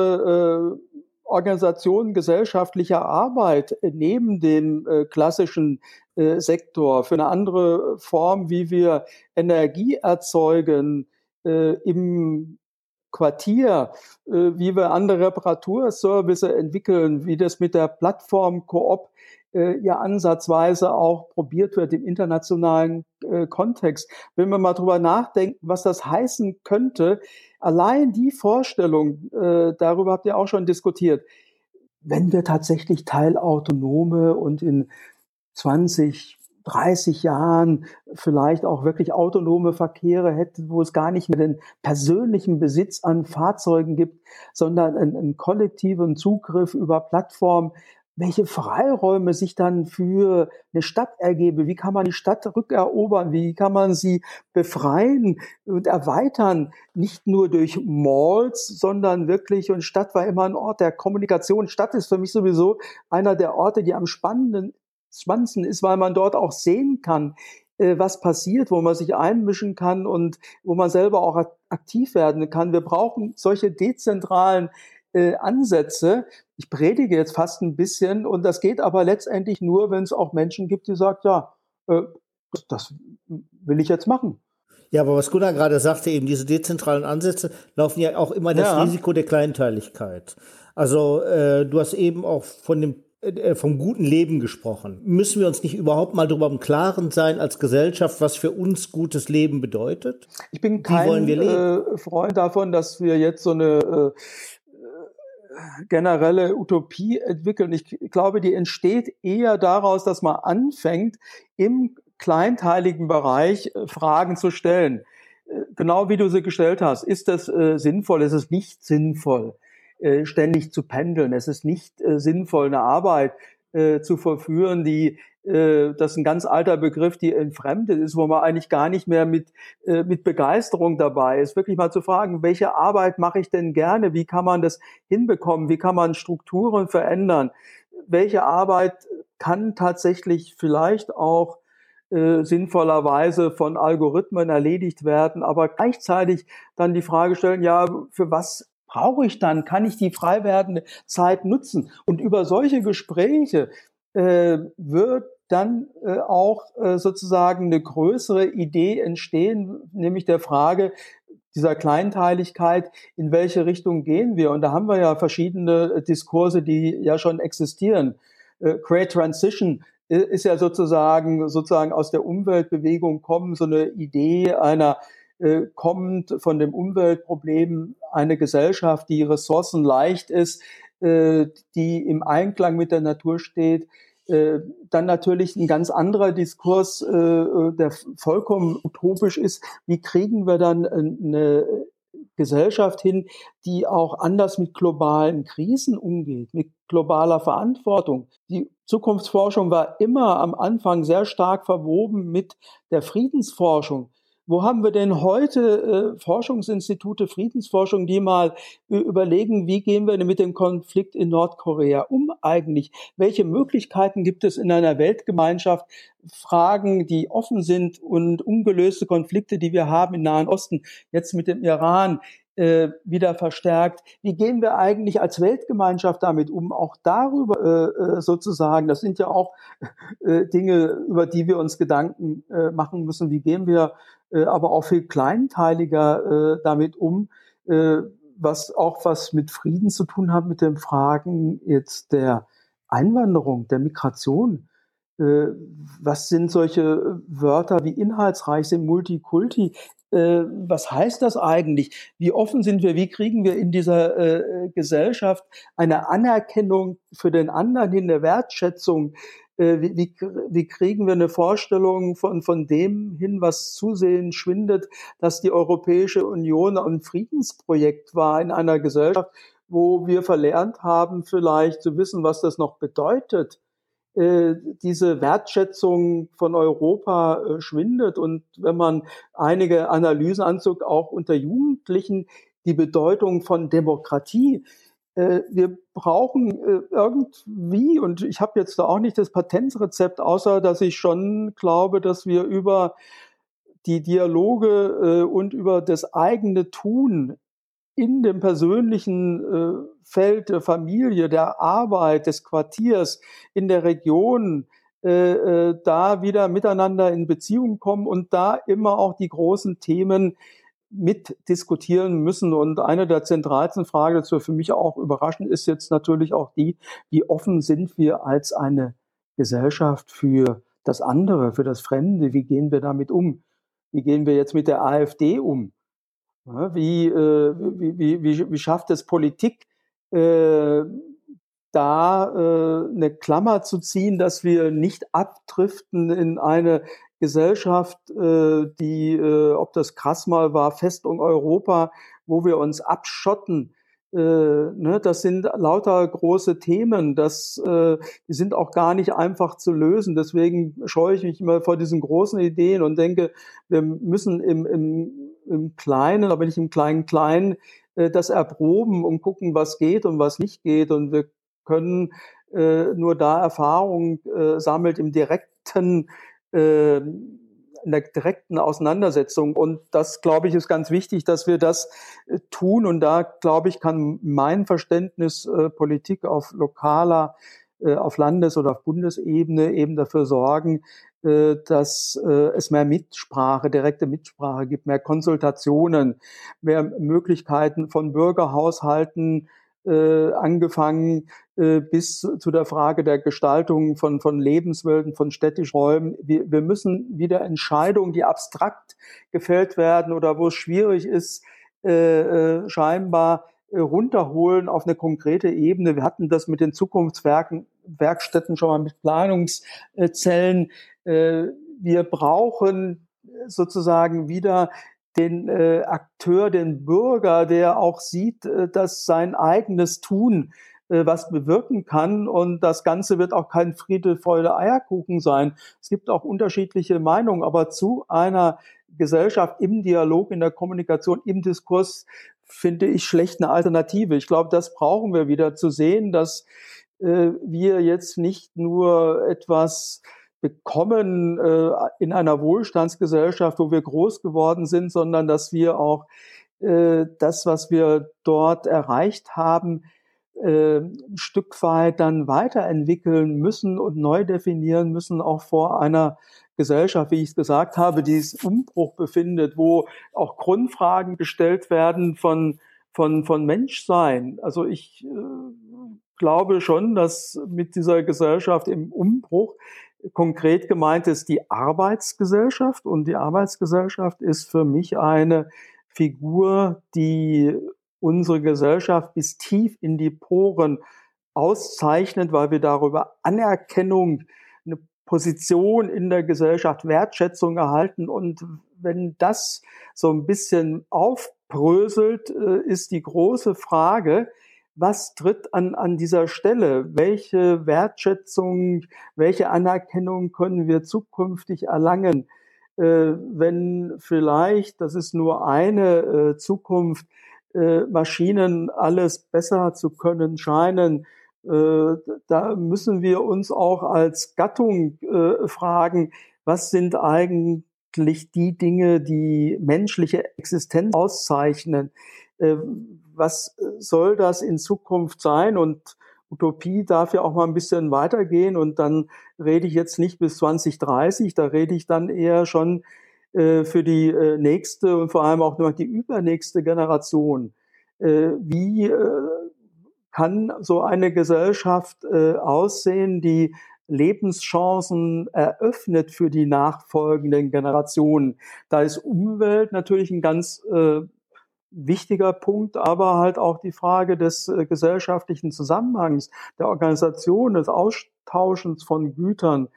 andere äh, Organisation gesellschaftlicher Arbeit neben dem äh, klassischen äh, Sektor, für eine andere Form, wie wir Energie erzeugen äh, im Quartier, äh, wie wir andere Reparaturservice entwickeln, wie das mit der Plattform Coop äh, ja ansatzweise auch probiert wird im internationalen äh, Kontext. Wenn wir mal drüber nachdenken, was das heißen könnte, allein die Vorstellung, äh, darüber habt ihr auch schon diskutiert, wenn wir tatsächlich teilautonome und in zwanzig, dreißig Jahren vielleicht auch wirklich autonome Verkehre hätten, wo es gar nicht mehr den persönlichen Besitz an Fahrzeugen gibt, sondern einen, einen kollektiven Zugriff über Plattformen, welche Freiräume sich dann für eine Stadt ergebe, wie kann man die Stadt rückerobern, wie kann man sie befreien und erweitern, nicht nur durch Malls, sondern wirklich, und Stadt war immer ein Ort der Kommunikation. Stadt ist für mich sowieso einer der Orte, die am spannenden, spannendsten ist, weil man dort auch sehen kann, was passiert, wo man sich einmischen kann und wo man selber auch aktiv werden kann. Wir brauchen solche dezentralen Äh, Ansätze. Ich predige jetzt fast ein bisschen und das geht aber letztendlich nur, wenn es auch Menschen gibt, die sagen, ja, äh, das, das will ich jetzt machen. Ja, aber was Gunnar gerade sagte, eben diese dezentralen Ansätze laufen ja auch immer das Ja. Risiko der Kleinteiligkeit. Also äh, du hast eben auch von dem äh, vom guten Leben gesprochen. Müssen wir uns nicht überhaupt mal darüber im Klaren sein als Gesellschaft, was für uns gutes Leben bedeutet? Ich bin kein äh, Freund davon, dass wir jetzt so eine äh, generelle Utopie entwickeln. Ich glaube, die entsteht eher daraus, dass man anfängt, im kleinteiligen Bereich äh, Fragen zu stellen. Äh, genau wie du sie gestellt hast. Ist das äh, sinnvoll? Ist es nicht sinnvoll, äh, ständig zu pendeln? Es ist nicht äh, sinnvoll, eine Arbeit äh, zu vollführen, die äh, das ist ein ganz alter Begriff, die entfremdet ist, wo man eigentlich gar nicht mehr mit äh, mit Begeisterung dabei ist. Wirklich mal zu fragen, welche Arbeit mache ich denn gerne? Wie kann man das hinbekommen? Wie kann man Strukturen verändern? Welche Arbeit kann tatsächlich vielleicht auch Äh, sinnvollerweise von Algorithmen erledigt werden, aber gleichzeitig dann die Frage stellen, ja, für was brauche ich dann? Kann ich die frei werdende Zeit nutzen? Und über solche Gespräche äh, wird dann äh, auch äh, sozusagen eine größere Idee entstehen, nämlich der Frage dieser Kleinteiligkeit, in welche Richtung gehen wir? Und da haben wir ja verschiedene Diskurse, die ja schon existieren. Äh, Great Transition ist ja sozusagen sozusagen aus der Umweltbewegung kommen, so eine Idee einer äh, kommt von dem Umweltproblem eine Gesellschaft, die ressourcenleicht ist, äh, die im Einklang mit der Natur steht. Äh, dann natürlich ein ganz anderer Diskurs, äh, der vollkommen utopisch ist. Wie kriegen wir dann eine Gesellschaft hin, die auch anders mit globalen Krisen umgeht, mit globaler Verantwortung? Die Zukunftsforschung war immer am Anfang sehr stark verwoben mit der Friedensforschung. Wo haben wir denn heute äh, Forschungsinstitute, Friedensforschung, die mal äh, überlegen, wie gehen wir denn mit dem Konflikt in Nordkorea um eigentlich? Welche Möglichkeiten gibt es in einer Weltgemeinschaft, Fragen, die offen sind und ungelöste Konflikte, die wir haben im Nahen Osten, jetzt mit dem Iran, äh, wieder verstärkt. Wie gehen wir eigentlich als Weltgemeinschaft damit um? Auch darüber äh, sozusagen, das sind ja auch äh, Dinge, über die wir uns Gedanken äh, machen müssen. Wie gehen wir äh, aber auch viel kleinteiliger äh, damit um, äh, was auch was mit Frieden zu tun hat, mit den Fragen jetzt der Einwanderung, der Migration. Äh, was sind solche Wörter wie inhaltsreich sind, Multikulti? Äh, was heißt das eigentlich? Wie offen sind wir? Wie kriegen wir in dieser äh, Gesellschaft eine Anerkennung für den anderen hin, eine Wertschätzung? Äh, wie, wie, wie kriegen wir eine Vorstellung von, von dem hin, was zusehends schwindet, dass die Europäische Union ein Friedensprojekt war in einer Gesellschaft, wo wir verlernt haben, vielleicht zu wissen, was das noch bedeutet? Diese Wertschätzung von Europa äh, schwindet. Und wenn man einige Analysen anzog, auch unter Jugendlichen, die Bedeutung von Demokratie. Äh, wir brauchen äh, irgendwie, und ich habe jetzt da auch nicht das Patentrezept, außer dass ich schon glaube, dass wir über die Dialoge äh, und über das eigene Tun in dem persönlichen äh, Feld der Familie, der Arbeit, des Quartiers, in der Region, äh, äh, da wieder miteinander in Beziehung kommen und da immer auch die großen Themen mitdiskutieren müssen. Und eine der zentralsten Fragen, das für mich auch überraschend ist, jetzt natürlich auch die, wie offen sind wir als eine Gesellschaft für das andere, für das Fremde? Wie gehen wir damit um? Wie gehen wir jetzt mit der AfD um? Wie, äh, wie, wie, wie, wie schafft es Politik, äh, da äh, eine Klammer zu ziehen, dass wir nicht abdriften in eine Gesellschaft, äh, die, äh, ob das krass mal war, Festung Europa, wo wir uns abschotten. Äh, ne, das sind lauter große Themen, das, äh, die sind auch gar nicht einfach zu lösen. Deswegen scheue ich mich immer vor diesen großen Ideen und denke, wir müssen im, im, im Kleinen, aber nicht im Kleinen-Kleinen, äh, das erproben und gucken, was geht und was nicht geht. Und wir können äh, nur da Erfahrung äh, sammelt im direkten äh, in der direkten Auseinandersetzung. Und das, glaube ich, ist ganz wichtig, dass wir das äh, tun. Und da, glaube ich, kann mein Verständnis äh, Politik auf lokaler, äh, auf Landes- oder auf Bundesebene eben dafür sorgen, äh, dass äh, es mehr Mitsprache, direkte Mitsprache gibt, mehr Konsultationen, mehr Möglichkeiten von Bürgerhaushalten äh, angefangen, äh, bis zu der Frage der Gestaltung von, von Lebenswelten, von städtischen Räumen. Wir, wir müssen wieder Entscheidungen, die abstrakt gefällt werden oder wo es schwierig ist, äh, äh, scheinbar äh, runterholen auf eine konkrete Ebene. Wir hatten das mit den Zukunftswerken, Werkstätten schon mal mit Planungszellen. Äh, wir brauchen sozusagen wieder den äh, Akteur, den Bürger, der auch sieht, äh, dass sein eigenes Tun äh, was bewirken kann. Und das Ganze wird auch kein Friede, Freude, Eierkuchen sein. Es gibt auch unterschiedliche Meinungen, aber zu einer Gesellschaft im Dialog, in der Kommunikation, im Diskurs finde ich schlecht eine Alternative. Ich glaube, das brauchen wir wieder, zu sehen, dass äh, wir jetzt nicht nur etwas bekommen äh, in einer Wohlstandsgesellschaft, wo wir groß geworden sind, sondern dass wir auch äh, das, was wir dort erreicht haben, äh, ein Stück weit dann weiterentwickeln müssen und neu definieren müssen, auch vor einer Gesellschaft, wie ich es gesagt habe, die sich im Umbruch befindet, wo auch Grundfragen gestellt werden von von von Menschsein. Also ich äh, glaube schon, dass mit dieser Gesellschaft im Umbruch konkret gemeint ist die Arbeitsgesellschaft, und die Arbeitsgesellschaft ist für mich eine Figur, die unsere Gesellschaft bis tief in die Poren auszeichnet, weil wir darüber Anerkennung, eine Position in der Gesellschaft, Wertschätzung erhalten. Und wenn das so ein bisschen aufbröselt, ist die große Frage, was tritt an, an dieser Stelle? Welche Wertschätzung, welche Anerkennung können wir zukünftig erlangen, äh, wenn vielleicht, das ist nur eine äh, Zukunft, äh, Maschinen alles besser zu können scheinen? Äh, da müssen wir uns auch als Gattung äh, fragen, was sind eigentlich die Dinge, die menschliche Existenz auszeichnen? Äh, Was soll das in Zukunft sein? Und Utopie darf ja auch mal ein bisschen weitergehen. Und dann rede ich jetzt nicht bis zwanzig dreißig, da rede ich dann eher schon äh, für die äh, nächste und vor allem auch noch die übernächste Generation. Äh, wie äh, kann so eine Gesellschaft äh, aussehen, die Lebenschancen eröffnet für die nachfolgenden Generationen? Da ist Umwelt natürlich ein ganz äh, wichtiger Punkt, aber halt auch die Frage des äh, gesellschaftlichen Zusammenhangs, der Organisation, des Austauschens von Gütern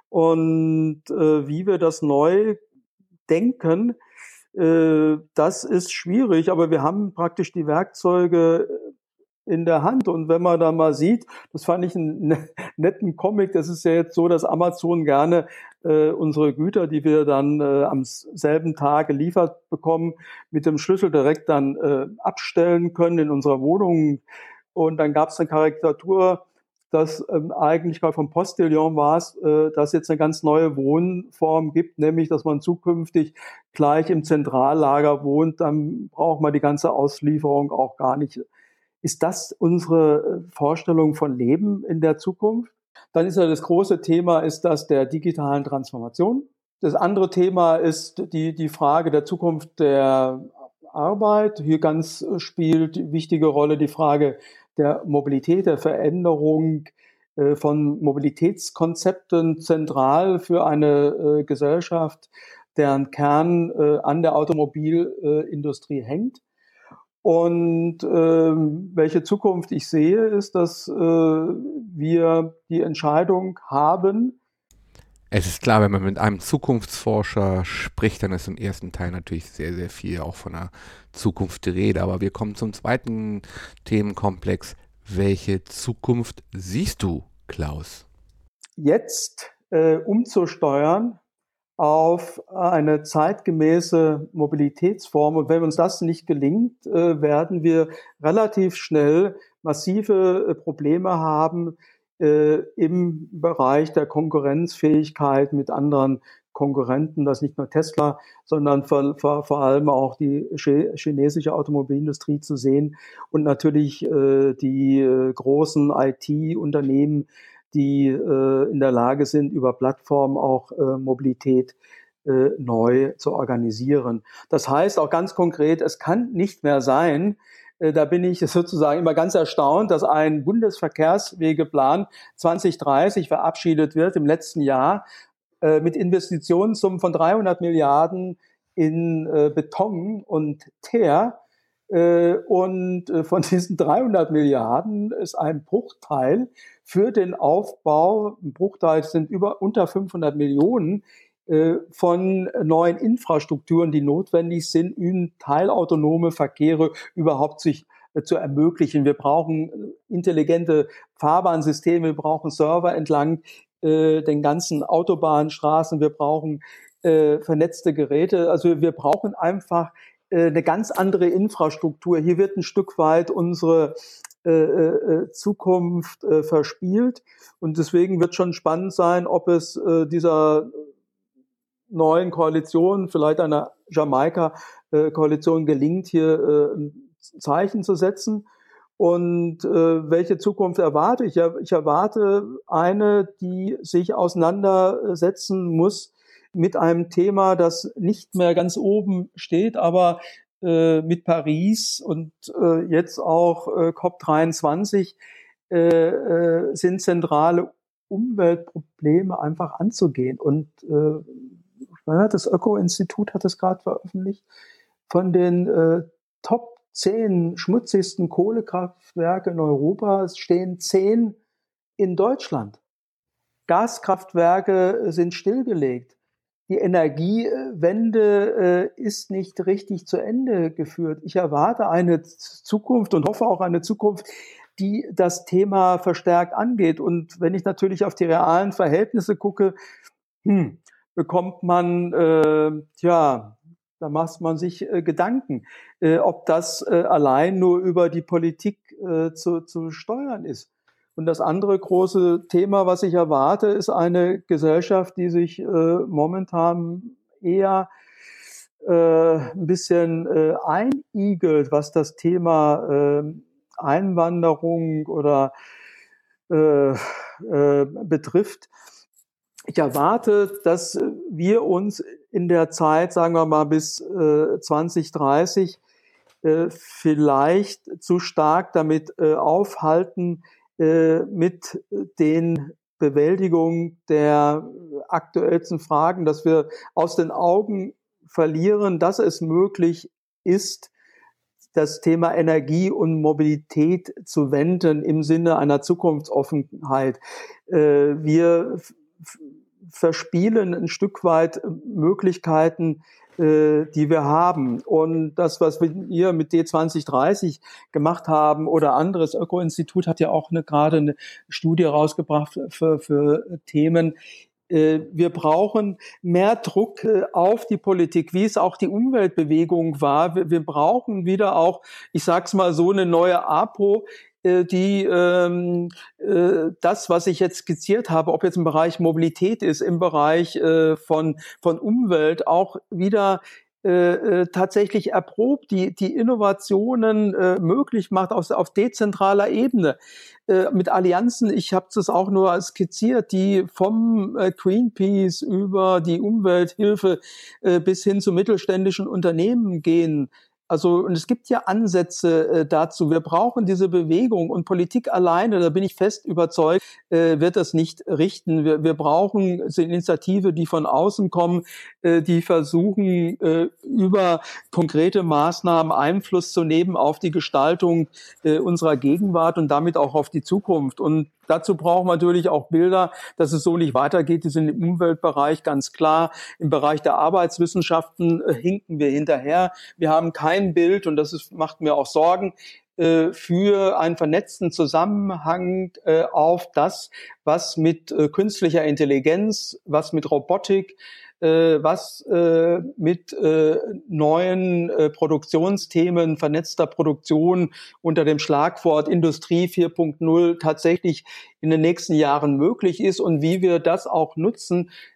und äh, wie wir das neu denken, äh, das ist schwierig, aber wir haben praktisch die Werkzeuge in der Hand. Und wenn man da mal sieht, das fand ich einen netten Comic, das ist ja jetzt so, dass Amazon gerne äh, unsere Güter, die wir dann äh, am selben Tag geliefert bekommen, mit dem Schlüssel direkt dann äh, abstellen können in unserer Wohnung. Und dann gab es eine Karikatur, dass ähm, eigentlich gerade vom Postillon war es, äh, dass jetzt eine ganz neue Wohnform gibt, nämlich, dass man zukünftig gleich im Zentrallager wohnt, dann braucht man die ganze Auslieferung auch gar nicht. Ist das unsere Vorstellung von Leben in der Zukunft? Dann ist ja das große Thema, ist das der digitalen Transformation. Das andere Thema ist die, die Frage der Zukunft der Arbeit. Hier ganz spielt die wichtige Rolle die Frage der Mobilität, der Veränderung äh, von Mobilitätskonzepten, zentral für eine äh, Gesellschaft, deren Kern äh, an der Automobilindustrie äh, hängt. Und ähm, welche Zukunft ich sehe, ist, dass äh, wir die Entscheidung haben. Es ist klar, wenn man mit einem Zukunftsforscher spricht, dann ist im ersten Teil natürlich sehr, sehr viel auch von der Zukunft die Rede. Aber wir kommen zum zweiten Themenkomplex. Welche Zukunft siehst du, Klaus? Jetzt äh, umzusteuern auf eine zeitgemäße Mobilitätsform. Und wenn uns das nicht gelingt, äh, werden wir relativ schnell massive äh, Probleme haben äh, im Bereich der Konkurrenzfähigkeit mit anderen Konkurrenten. Das ist nicht nur Tesla, sondern vor, vor, vor allem auch die chinesische Automobilindustrie zu sehen und natürlich äh, die äh, großen I T-Unternehmen, die äh, in der Lage sind, über Plattformen auch äh, Mobilität äh, neu zu organisieren. Das heißt auch ganz konkret, es kann nicht mehr sein, Da bin ich sozusagen immer ganz erstaunt, dass ein Bundesverkehrswegeplan zwanzig dreißig verabschiedet wird im letzten Jahr mit Investitionssummen von dreihundert Milliarden in Beton und Teer. Und von diesen dreihundert Milliarden ist ein Bruchteil für den Aufbau, ein Bruchteil sind über unter fünfhundert Millionen, von neuen Infrastrukturen, die notwendig sind, um teilautonome Verkehre überhaupt sich zu ermöglichen. Wir brauchen intelligente Fahrbahnsysteme, wir brauchen Server entlang äh, den ganzen Autobahnstraßen, wir brauchen äh, vernetzte Geräte. Also wir brauchen einfach äh, eine ganz andere Infrastruktur. Hier wird ein Stück weit unsere äh, äh, Zukunft äh, verspielt und deswegen wird schon spannend sein, ob es äh, dieser neuen Koalition, vielleicht einer Jamaika-Koalition gelingt, hier ein Zeichen zu setzen. Und äh, welche Zukunft erwarte ich? Ich erwarte eine, die sich auseinandersetzen muss mit einem Thema, das nicht mehr ganz oben steht, aber äh, mit Paris und äh, jetzt auch äh, C O P dreiundzwanzig äh, äh, sind zentrale Umweltprobleme einfach anzugehen. Und äh, das Öko-Institut hat es gerade veröffentlicht. Von den äh, Top zehn schmutzigsten Kohlekraftwerke in Europa stehen zehn in Deutschland. Gaskraftwerke sind stillgelegt. Die Energiewende äh, ist nicht richtig zu Ende geführt. Ich erwarte eine Zukunft und hoffe auch eine Zukunft, die das Thema verstärkt angeht. Und wenn ich natürlich auf die realen Verhältnisse gucke, hm, bekommt man, äh, tja, da macht man sich äh, Gedanken, äh, ob das äh, allein nur über die Politik äh, zu, zu steuern ist. Und das andere große Thema, was ich erwarte, ist eine Gesellschaft, die sich äh, momentan eher äh, ein bisschen äh, einigelt, was das Thema äh, Einwanderung oder äh, äh, betrifft. Ich erwarte, dass wir uns in der Zeit, sagen wir mal bis äh, zwanzig dreißig, äh, vielleicht zu stark damit äh, aufhalten, äh, mit den Bewältigungen der aktuellsten Fragen, dass wir aus den Augen verlieren, dass es möglich ist, das Thema Energie und Mobilität zu wenden im Sinne einer Zukunftsoffenheit. Äh, wir verspielen ein Stück weit Möglichkeiten, äh, die wir haben. Und das, was wir mit D zwanzig dreißig gemacht haben oder anderes, Öko-Institut hat ja auch eine, gerade eine Studie rausgebracht für, für Themen. Äh, wir brauchen mehr Druck äh, auf die Politik, wie es auch die Umweltbewegung war. Wir, wir brauchen wieder auch, ich sag's mal so, eine neue APO, die ähm, äh, das, was ich jetzt skizziert habe, ob jetzt im Bereich Mobilität ist, im Bereich äh, von von Umwelt, auch wieder äh, tatsächlich erprobt, die die Innovationen äh, möglich macht auf, auf dezentraler Ebene. Äh, mit Allianzen, ich habe das auch nur skizziert, die vom äh, Greenpeace über die Umwelthilfe äh, bis hin zu mittelständischen Unternehmen gehen. Also, und es gibt ja Ansätze äh, dazu. Wir brauchen diese Bewegung und Politik alleine, da bin ich fest überzeugt, äh, wird das nicht richten. Wir, wir brauchen eine Initiative, die von außen kommen, äh, die versuchen, äh, über konkrete Maßnahmen Einfluss zu nehmen auf die Gestaltung äh, unserer Gegenwart und damit auch auf die Zukunft. Und dazu brauchen wir natürlich auch Bilder, dass es so nicht weitergeht. Die sind im Umweltbereich ganz klar. Im Bereich der Arbeitswissenschaften äh, hinken wir hinterher. Wir haben kein Bild, und das ist, macht mir auch Sorgen, äh, für einen vernetzten Zusammenhang äh, auf das, was mit äh, künstlicher Intelligenz, was mit Robotik, äh, was äh, mit äh, neuen äh, Produktionsthemen, vernetzter Produktion unter dem Schlagwort Industrie vier Punkt null tatsächlich in den nächsten Jahren möglich ist und wie wir das auch nutzen,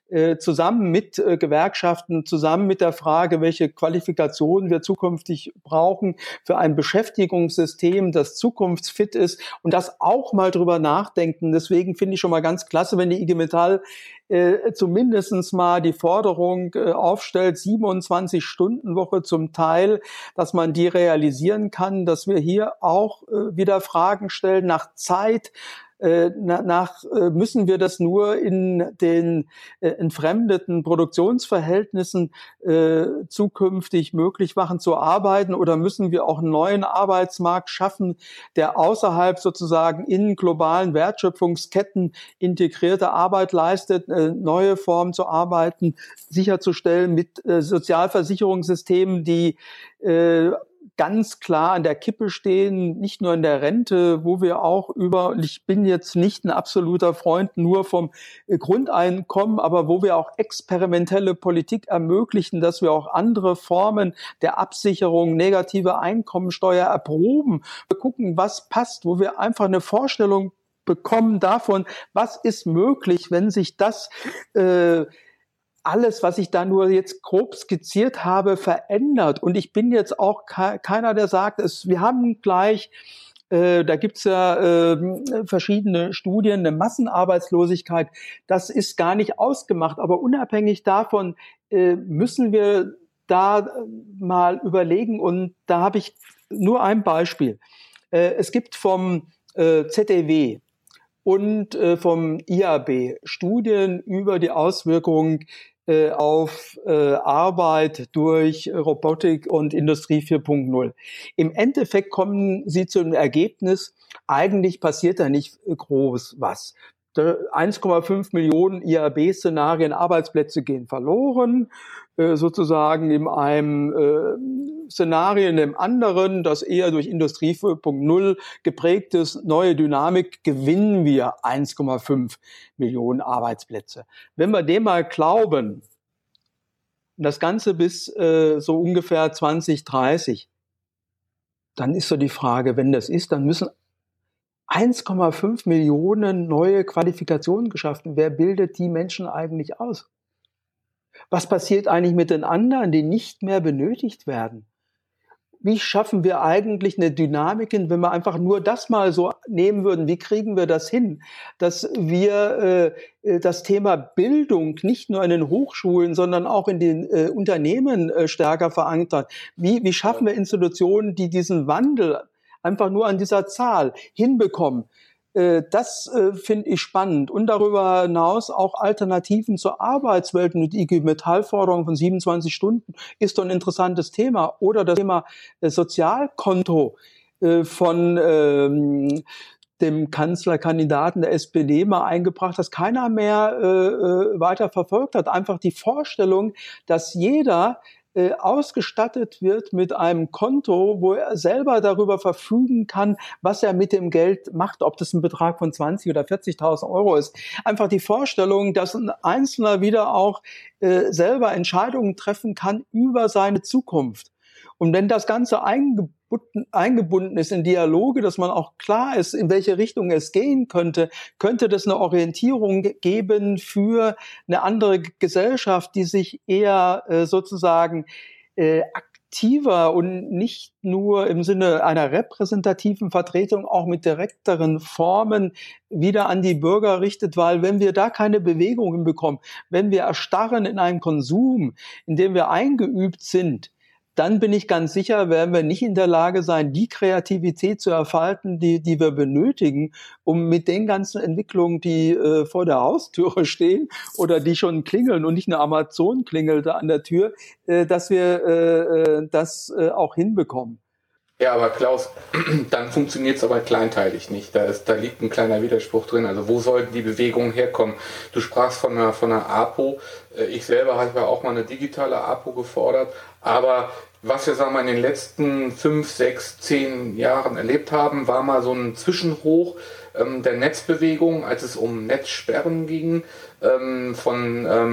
zusammen mit Gewerkschaften, zusammen mit der Frage, welche Qualifikationen wir zukünftig brauchen für ein Beschäftigungssystem, das zukunftsfit ist und das auch mal drüber nachdenken. Deswegen finde ich schon mal ganz klasse, wenn die I G Metall äh, zumindest mal die Forderung äh, aufstellt, siebenundzwanzig-Stunden-Woche zum Teil, dass man die realisieren kann, dass wir hier auch äh, wieder Fragen stellen nach Zeit. Äh, nach äh, müssen wir das nur in den äh, entfremdeten Produktionsverhältnissen äh, zukünftig möglich machen zu arbeiten, oder müssen wir auch einen neuen Arbeitsmarkt schaffen, der außerhalb sozusagen in globalen Wertschöpfungsketten integrierte Arbeit leistet, äh, neue Formen zu arbeiten, sicherzustellen mit äh, Sozialversicherungssystemen, die äh, ganz klar an der Kippe stehen, nicht nur in der Rente, wo wir auch über, ich bin jetzt nicht ein absoluter Freund nur vom Grundeinkommen, aber wo wir auch experimentelle Politik ermöglichen, dass wir auch andere Formen der Absicherung, negative Einkommensteuer erproben. Wir gucken, was passt, wo wir einfach eine Vorstellung bekommen davon, was ist möglich, wenn sich das äh, alles, was ich da nur jetzt grob skizziert habe, verändert. Und ich bin jetzt auch ke- keiner, der sagt, es, wir haben gleich, äh, da gibt's ja äh, verschiedene Studien, eine Massenarbeitslosigkeit. Das ist gar nicht ausgemacht. Aber unabhängig davon äh, müssen wir da mal überlegen. Und da habe ich nur ein Beispiel. Äh, es gibt vom äh, Z D W und äh, vom I A B Studien über die Auswirkungen äh, auf äh, Arbeit durch Robotik und Industrie vier Punkt null. Im Endeffekt kommen sie zu dem Ergebnis, eigentlich passiert da nicht groß was. eins Komma fünf Millionen I A B-Szenarien, Arbeitsplätze gehen verloren, äh, sozusagen in einem äh, Szenario, in dem anderen, das eher durch Industrie vier Punkt null geprägt ist, neue Dynamik, gewinnen wir eins Komma fünf Millionen Arbeitsplätze. Wenn wir dem mal glauben, das Ganze bis äh, so ungefähr zwanzig dreißig, dann ist so die Frage, wenn das ist, dann müssen eins Komma fünf Millionen neue Qualifikationen geschaffen. Wer bildet die Menschen eigentlich aus? Was passiert eigentlich mit den anderen, die nicht mehr benötigt werden? Wie schaffen wir eigentlich eine Dynamik hin, wenn wir einfach nur das mal so nehmen würden? Wie kriegen wir das hin, dass wir äh, das Thema Bildung nicht nur in den Hochschulen, sondern auch in den äh, Unternehmen äh, stärker verankern? Wie, wie schaffen wir Institutionen, die diesen Wandel einfach nur an dieser Zahl hinbekommen? Das äh, finde ich spannend. Und darüber hinaus auch Alternativen zur Arbeitswelt. Und die I G Metall-Forderung von siebenundzwanzig Stunden ist doch ein interessantes Thema. Oder das Thema äh, Sozialkonto äh, von ähm, dem Kanzlerkandidaten der S P D mal eingebracht, das keiner mehr äh, weiter verfolgt hat. Einfach die Vorstellung, dass jeder äh, ausgestattet wird mit einem Konto, wo er selber darüber verfügen kann, was er mit dem Geld macht, ob das ein Betrag von zwanzig oder vierzigtausend Euro ist. Einfach die Vorstellung, dass ein Einzelner wieder auch äh, selber Entscheidungen treffen kann über seine Zukunft. Und wenn das Ganze eingebunden, eingebunden ist in Dialoge, dass man auch klar ist, in welche Richtung es gehen könnte, könnte das eine Orientierung geben für eine andere Gesellschaft, die sich eher äh, sozusagen äh, aktiver und nicht nur im Sinne einer repräsentativen Vertretung auch mit direkteren Formen wieder an die Bürger richtet, weil wenn wir da keine Bewegung hinbekommen, wenn wir erstarren in einem Konsum, in dem wir eingeübt sind, dann bin ich ganz sicher, werden wir nicht in der Lage sein, die Kreativität zu erfalten, die, die wir benötigen, um mit den ganzen Entwicklungen, die äh, vor der Haustüre stehen oder die schon klingeln und nicht eine Amazon klingelte an der Tür, äh, dass wir äh, das äh, auch hinbekommen. Ja, aber Klaus, dann funktioniert es aber kleinteilig nicht. Da, ist, da liegt ein kleiner Widerspruch drin. Also wo sollten die Bewegungen herkommen? Du sprachst von einer, von einer APO. Ich selber habe ja auch mal eine digitale APO gefordert. Aber was wir sagen wir, in den letzten fünf, sechs, zehn Jahren erlebt haben, war mal so ein Zwischenhoch ähm, der Netzbewegung, als es um Netzsperren ging, ähm, von ähm,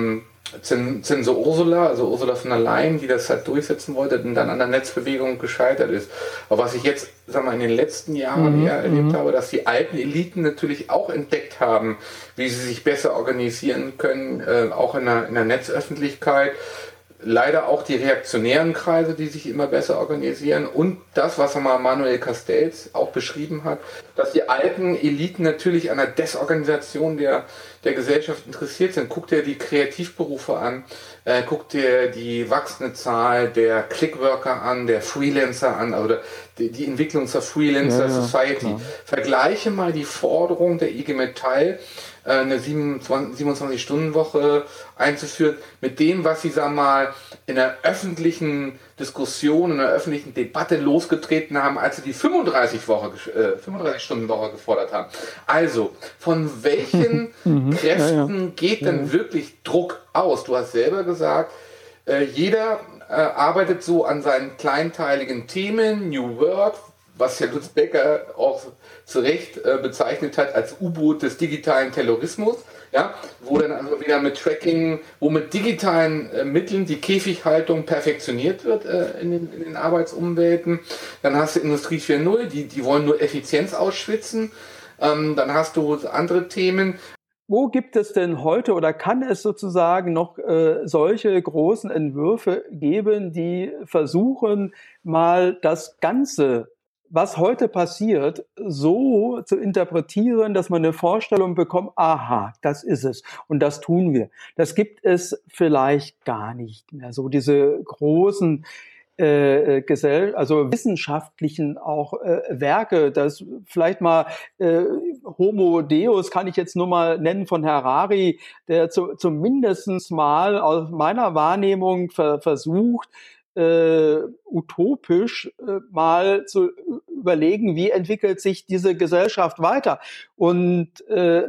Zensor Ursula, also Ursula von der Leyen, die das halt durchsetzen wollte und dann an der Netzbewegung gescheitert ist. Aber was ich jetzt, sag mal, in den letzten Jahren Mhm, eher erlebt mhm. habe, dass die alten Eliten natürlich auch entdeckt haben, wie sie sich besser organisieren können, äh, auch in der, in der Netzöffentlichkeit. Leider auch die reaktionären Kreise, die sich immer besser organisieren, und das, was einmal Manuel Castells auch beschrieben hat, dass die alten Eliten natürlich an der Desorganisation der, der Gesellschaft interessiert sind. Guck dir die Kreativberufe an, äh, guck dir die wachsende Zahl der Clickworker an, der Freelancer an, also die, die Entwicklung zur Freelancer Ja, ja, Society. klar. Vergleiche mal die Forderung der I G Metall, eine siebenundzwanzig-Stunden-Woche einzuführen, mit dem, was sie, sagen wir mal, in der öffentlichen Diskussion, in der öffentlichen Debatte losgetreten haben, als sie die fünfunddreißig-Stunden-Woche gefordert haben. Also, von welchen Kräften Ja, ja. geht denn Ja. wirklich Druck aus? Du hast selber gesagt, äh, jeder äh, arbeitet so an seinen kleinteiligen Themen, New Work, was ja Lutz Becker auch zu Recht äh, bezeichnet hat als U-Boot des digitalen Terrorismus, ja, wo dann also wieder mit Tracking, wo mit digitalen äh, Mitteln die Käfighaltung perfektioniert wird äh, in, den, in den Arbeitsumwelten. Dann hast du Industrie vier Punkt null, die, die wollen nur Effizienz ausschwitzen. Ähm, dann hast du andere Themen. Wo gibt es denn heute oder kann es sozusagen noch äh, solche großen Entwürfe geben, die versuchen, mal das Ganze, was heute passiert, so zu interpretieren, dass man eine Vorstellung bekommt, aha, das ist es und das tun wir. Das gibt es vielleicht gar nicht mehr. So diese großen äh, Gesell also wissenschaftlichen auch äh, Werke, das vielleicht mal äh, Homo Deus kann ich jetzt nur mal nennen von Harari, der zu, zumindest mal aus meiner Wahrnehmung ver, versucht, äh, utopisch äh, mal zu überlegen, wie entwickelt sich diese Gesellschaft weiter. Und äh,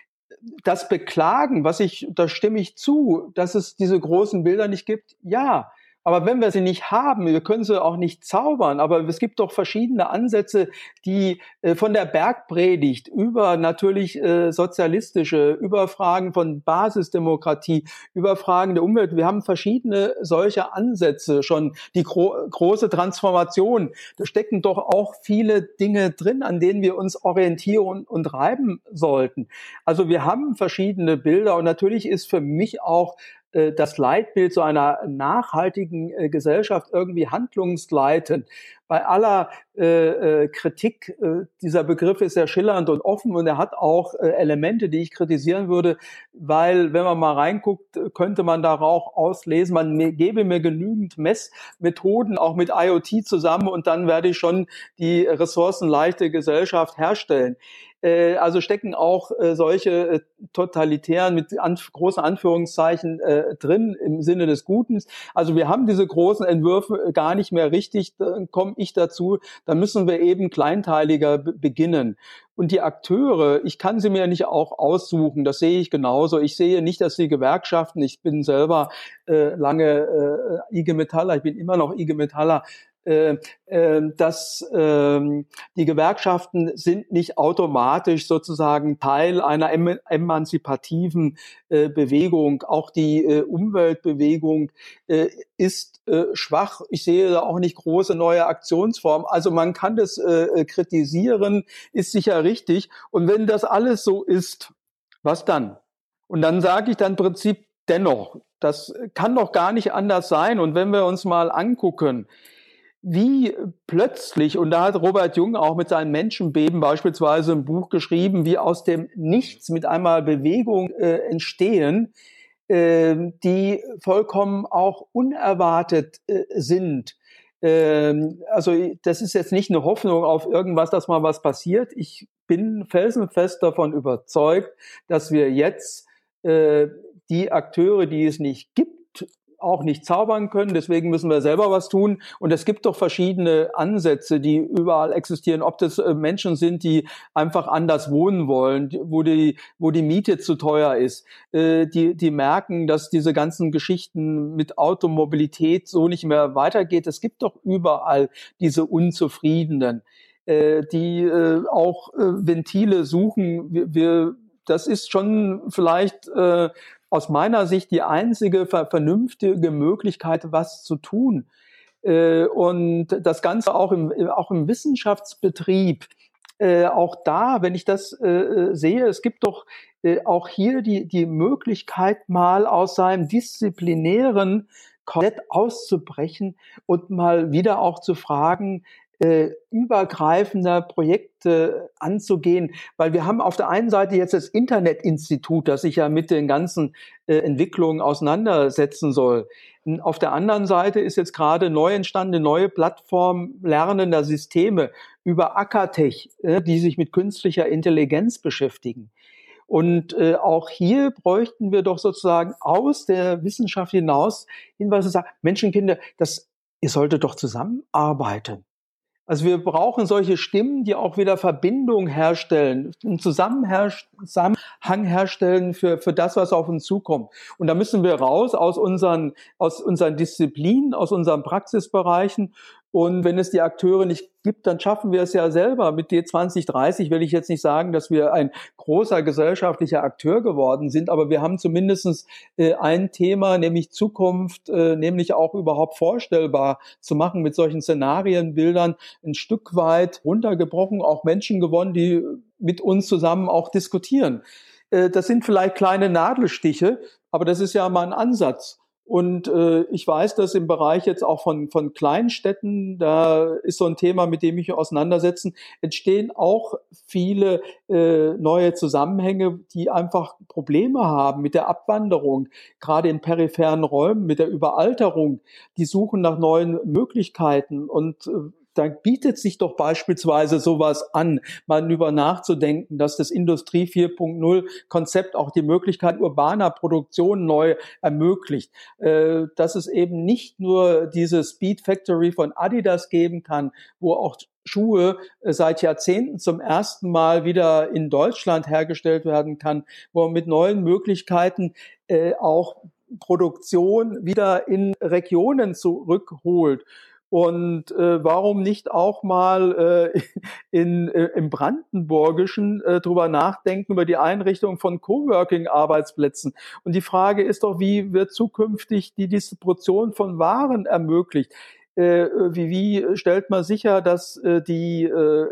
das Beklagen, was ich, da stimme ich zu, dass es diese großen Bilder nicht gibt, ja. Aber wenn wir sie nicht haben, wir können sie auch nicht zaubern, aber es gibt doch verschiedene Ansätze, die äh, von der Bergpredigt über natürlich äh, sozialistische, über Fragen von Basisdemokratie, über Fragen der Umwelt, wir haben verschiedene solche Ansätze schon, die gro- große Transformation, da stecken doch auch viele Dinge drin, an denen wir uns orientieren und reiben sollten. Also wir haben verschiedene Bilder und natürlich ist für mich auch das Leitbild so einer nachhaltigen äh, Gesellschaft irgendwie handlungsleitend. Bei aller äh, äh, Kritik, äh, dieser Begriff ist sehr schillernd und offen und er hat auch äh, Elemente, die ich kritisieren würde, weil, wenn man mal reinguckt, könnte man darauf auslesen, man mir, gebe mir genügend Messmethoden, auch mit I O T zusammen und dann werde ich schon die ressourcenleichte Gesellschaft herstellen. Also stecken auch äh, solche äh, totalitären mit anf- großen Anführungszeichen äh, drin im Sinne des Gutens. Also wir haben diese großen Entwürfe gar nicht mehr richtig, dann komme ich dazu, da müssen wir eben kleinteiliger b- beginnen. Und die Akteure, ich kann sie mir nicht auch aussuchen, das sehe ich genauso. Ich sehe nicht, dass die Gewerkschaften, ich bin selber äh, lange äh, I G Metaller, ich bin immer noch I G Metaller, Äh, äh, dass äh, die Gewerkschaften sind nicht automatisch sozusagen Teil einer em- emanzipativen äh, Bewegung. Auch die äh, Umweltbewegung äh, ist äh, schwach. Ich sehe da auch nicht große neue Aktionsformen. Also man kann das äh, kritisieren, ist sicher richtig. Und wenn das alles so ist, was dann? Und dann sage ich dann im Prinzip dennoch, das kann doch gar nicht anders sein. Und wenn wir uns mal angucken, wie plötzlich, und da hat Robert Jung auch mit seinen Menschenbeben beispielsweise ein Buch geschrieben, wie aus dem Nichts mit einmal Bewegung äh, entstehen, äh, die vollkommen auch unerwartet äh, sind. Ähm, also das ist jetzt nicht eine Hoffnung auf irgendwas, dass mal was passiert. Ich bin felsenfest davon überzeugt, dass wir jetzt äh, die Akteure, die es nicht gibt, auch nicht zaubern können. Deswegen müssen wir selber was tun. Und es gibt doch verschiedene Ansätze, die überall existieren. Ob das Menschen sind, die einfach anders wohnen wollen, wo die, wo die Miete zu teuer ist, die, die merken, dass diese ganzen Geschichten mit Automobilität so nicht mehr weitergeht. Es gibt doch überall diese Unzufriedenen, die auch Ventile suchen. Wir, wir das ist schon vielleicht aus meiner Sicht die einzige ver- vernünftige Möglichkeit, was zu tun. Äh, und das Ganze auch im, auch im Wissenschaftsbetrieb. Äh, auch da, wenn ich das äh, sehe, es gibt doch äh, auch hier die, die Möglichkeit, mal aus seinem disziplinären Korsett auszubrechen und mal wieder auch zu fragen, äh, übergreifender Projekte anzugehen, weil wir haben auf der einen Seite jetzt das Internetinstitut, das sich ja mit den ganzen äh, Entwicklungen auseinandersetzen soll. Auf der anderen Seite ist jetzt gerade neu entstandene neue Plattform lernender Systeme über Akatech, äh, die sich mit künstlicher Intelligenz beschäftigen. Und äh, auch hier bräuchten wir doch sozusagen aus der Wissenschaft hinaus Hinweise, sagen, Menschenkinder, das, ihr solltet doch zusammenarbeiten. Also wir brauchen solche Stimmen, die auch wieder Verbindung herstellen, einen Zusammenhang herstellen für, für das, was auf uns zukommt. Und da müssen wir raus aus unseren, aus unseren Disziplinen, aus unseren Praxisbereichen. Und wenn es die Akteure nicht gibt, dann schaffen wir es ja selber. Mit D zwanzig dreißig will ich jetzt nicht sagen, dass wir ein großer gesellschaftlicher Akteur geworden sind, aber wir haben zumindest äh, ein Thema, nämlich Zukunft, äh, nämlich auch überhaupt vorstellbar zu machen mit solchen Szenarienbildern, ein Stück weit runtergebrochen, auch Menschen gewonnen, die mit uns zusammen auch diskutieren. Äh, das sind vielleicht kleine Nadelstiche, aber das ist ja mal ein Ansatz. Und äh, ich weiß, dass im Bereich jetzt auch von von Kleinstädten, da ist so ein Thema, mit dem ich mich auseinandersetzen, entstehen auch viele äh, neue Zusammenhänge, die einfach Probleme haben mit der Abwanderung, gerade in peripheren Räumen, mit der Überalterung. Die suchen nach neuen Möglichkeiten und äh, da bietet sich doch beispielsweise sowas an, mal darüber nachzudenken, dass das Industrie vier Punkt null Konzept auch die Möglichkeit urbaner Produktion neu ermöglicht. Äh, dass es eben nicht nur diese Speed Factory von Adidas geben kann, wo auch Schuhe seit Jahrzehnten zum ersten Mal wieder in Deutschland hergestellt werden kann, wo man mit neuen Möglichkeiten äh, auch Produktion wieder in Regionen zurückholt. Und äh, warum nicht auch mal äh, in, äh, im Brandenburgischen äh, drüber nachdenken über die Einrichtung von Coworking-Arbeitsplätzen? Und die Frage ist doch, wie wird zukünftig die Distribution von Waren ermöglicht? Äh, wie, wie stellt man sicher, dass äh, die äh,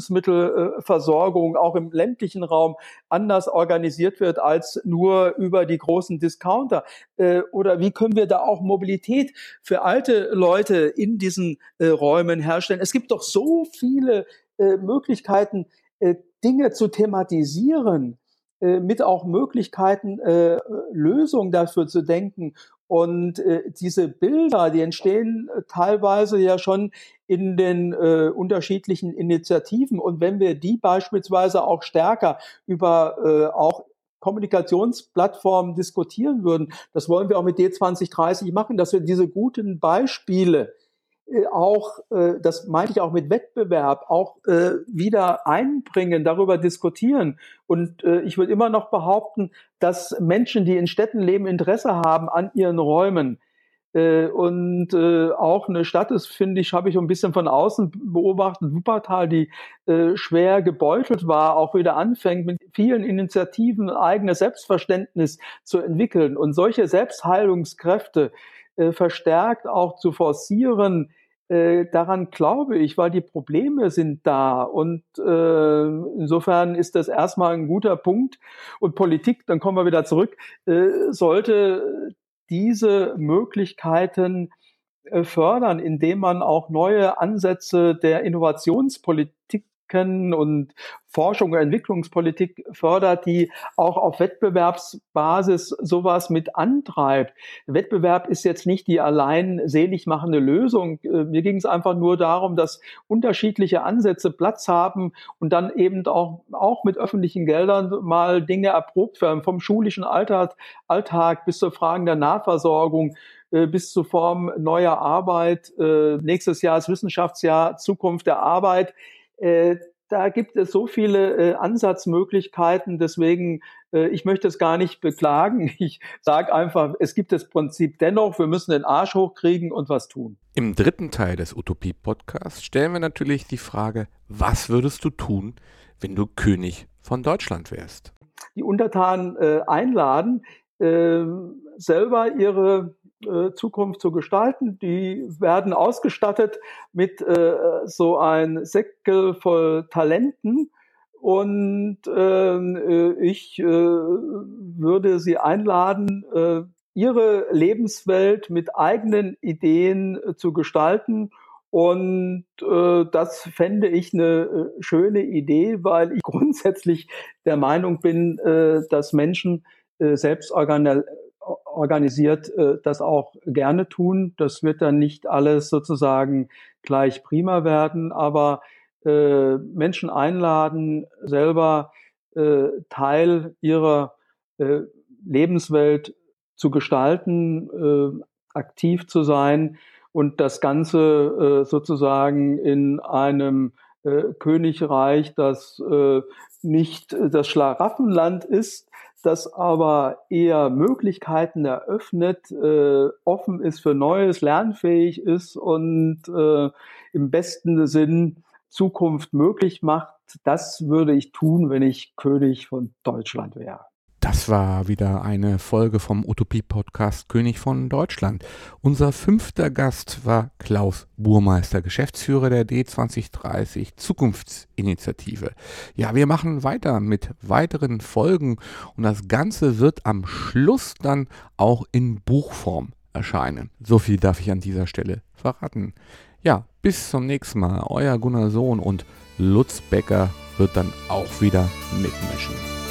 Lebensmittelversorgung auch im ländlichen Raum anders organisiert wird als nur über die großen Discounter? Äh, oder wie können wir da auch Mobilität für alte Leute in diesen äh, Räumen herstellen? Es gibt doch so viele äh, Möglichkeiten, äh, Dinge zu thematisieren, äh, mit auch Möglichkeiten, äh, Lösungen dafür zu denken. Und äh, diese Bilder, die entstehen äh, teilweise ja schon in den äh, unterschiedlichen Initiativen. Und wenn wir die beispielsweise auch stärker über äh, auch Kommunikationsplattformen diskutieren würden, das wollen wir auch mit D zwanzig dreißig machen, dass wir diese guten Beispiele äh, auch, äh, das meinte ich auch mit Wettbewerb, auch äh, wieder einbringen, darüber diskutieren. Und äh, ich würde immer noch behaupten, dass Menschen, die in Städten leben, Interesse haben an ihren Räumen. Äh, und äh, auch eine Stadt ist, finde ich, habe ich ein bisschen von außen beobachtet, Wuppertal, die äh, schwer gebeutelt war, auch wieder anfängt, mit vielen Initiativen ein eigenes Selbstverständnis zu entwickeln. Und solche Selbstheilungskräfte äh, verstärkt auch zu forcieren, Äh, daran glaube ich, weil die Probleme sind da und äh, insofern ist das erstmal ein guter Punkt. Und Politik, dann kommen wir wieder zurück, äh, sollte diese Möglichkeiten äh, fördern, indem man auch neue Ansätze der Innovationspolitik und Forschung und Entwicklungspolitik fördert, die auch auf Wettbewerbsbasis sowas mit antreibt. Wettbewerb ist jetzt nicht die allein selig machende Lösung. Mir ging es einfach nur darum, dass unterschiedliche Ansätze Platz haben und dann eben auch, auch mit öffentlichen Geldern mal Dinge erprobt werden, vom schulischen Alltag, Alltag bis zur Fragen der Nahversorgung, bis zur Form neuer Arbeit. Nächstes Jahr ist Wissenschaftsjahr Zukunft der Arbeit. Äh, da gibt es so viele äh, Ansatzmöglichkeiten, deswegen, äh, ich möchte es gar nicht beklagen. Ich sage einfach, es gibt das Prinzip dennoch, wir müssen den Arsch hochkriegen und was tun. Im dritten Teil des Utopie-Podcasts stellen wir natürlich die Frage, was würdest du tun, wenn du König von Deutschland wärst? Die Untertanen äh, einladen, äh, selber ihre äh, Zukunft zu gestalten. Die werden ausgestattet mit äh, so ein Säckel voll Talenten. Und äh, ich äh, würde sie einladen, äh, ihre Lebenswelt mit eigenen Ideen äh, zu gestalten. Und äh, das fände ich eine äh, schöne Idee, weil ich grundsätzlich der Meinung bin, äh, dass Menschen äh, selbst organi organisiert äh, das auch gerne tun. Das wird dann nicht alles sozusagen gleich prima werden, aber äh, Menschen einladen, selber äh, Teil ihrer äh, Lebenswelt zu gestalten, äh, aktiv zu sein und das Ganze äh, sozusagen in einem äh, Königreich, das äh, nicht das Schlaraffenland ist, das aber eher Möglichkeiten eröffnet, äh, offen ist für Neues, lernfähig ist und äh, im besten Sinn Zukunft möglich macht. Das würde ich tun, wenn ich König von Deutschland wäre. Das war wieder eine Folge vom Utopie-Podcast König von Deutschland. Unser fünfter Gast war Klaus Burmeister, Geschäftsführer der D zwanzig dreißig Zukunftsinitiative. Ja, wir machen weiter mit weiteren Folgen und das Ganze wird am Schluss dann auch in Buchform erscheinen. So viel darf ich an dieser Stelle verraten. Ja, bis zum nächsten Mal. Euer Gunnar Sohn und Lutz Becker wird dann auch wieder mitmischen.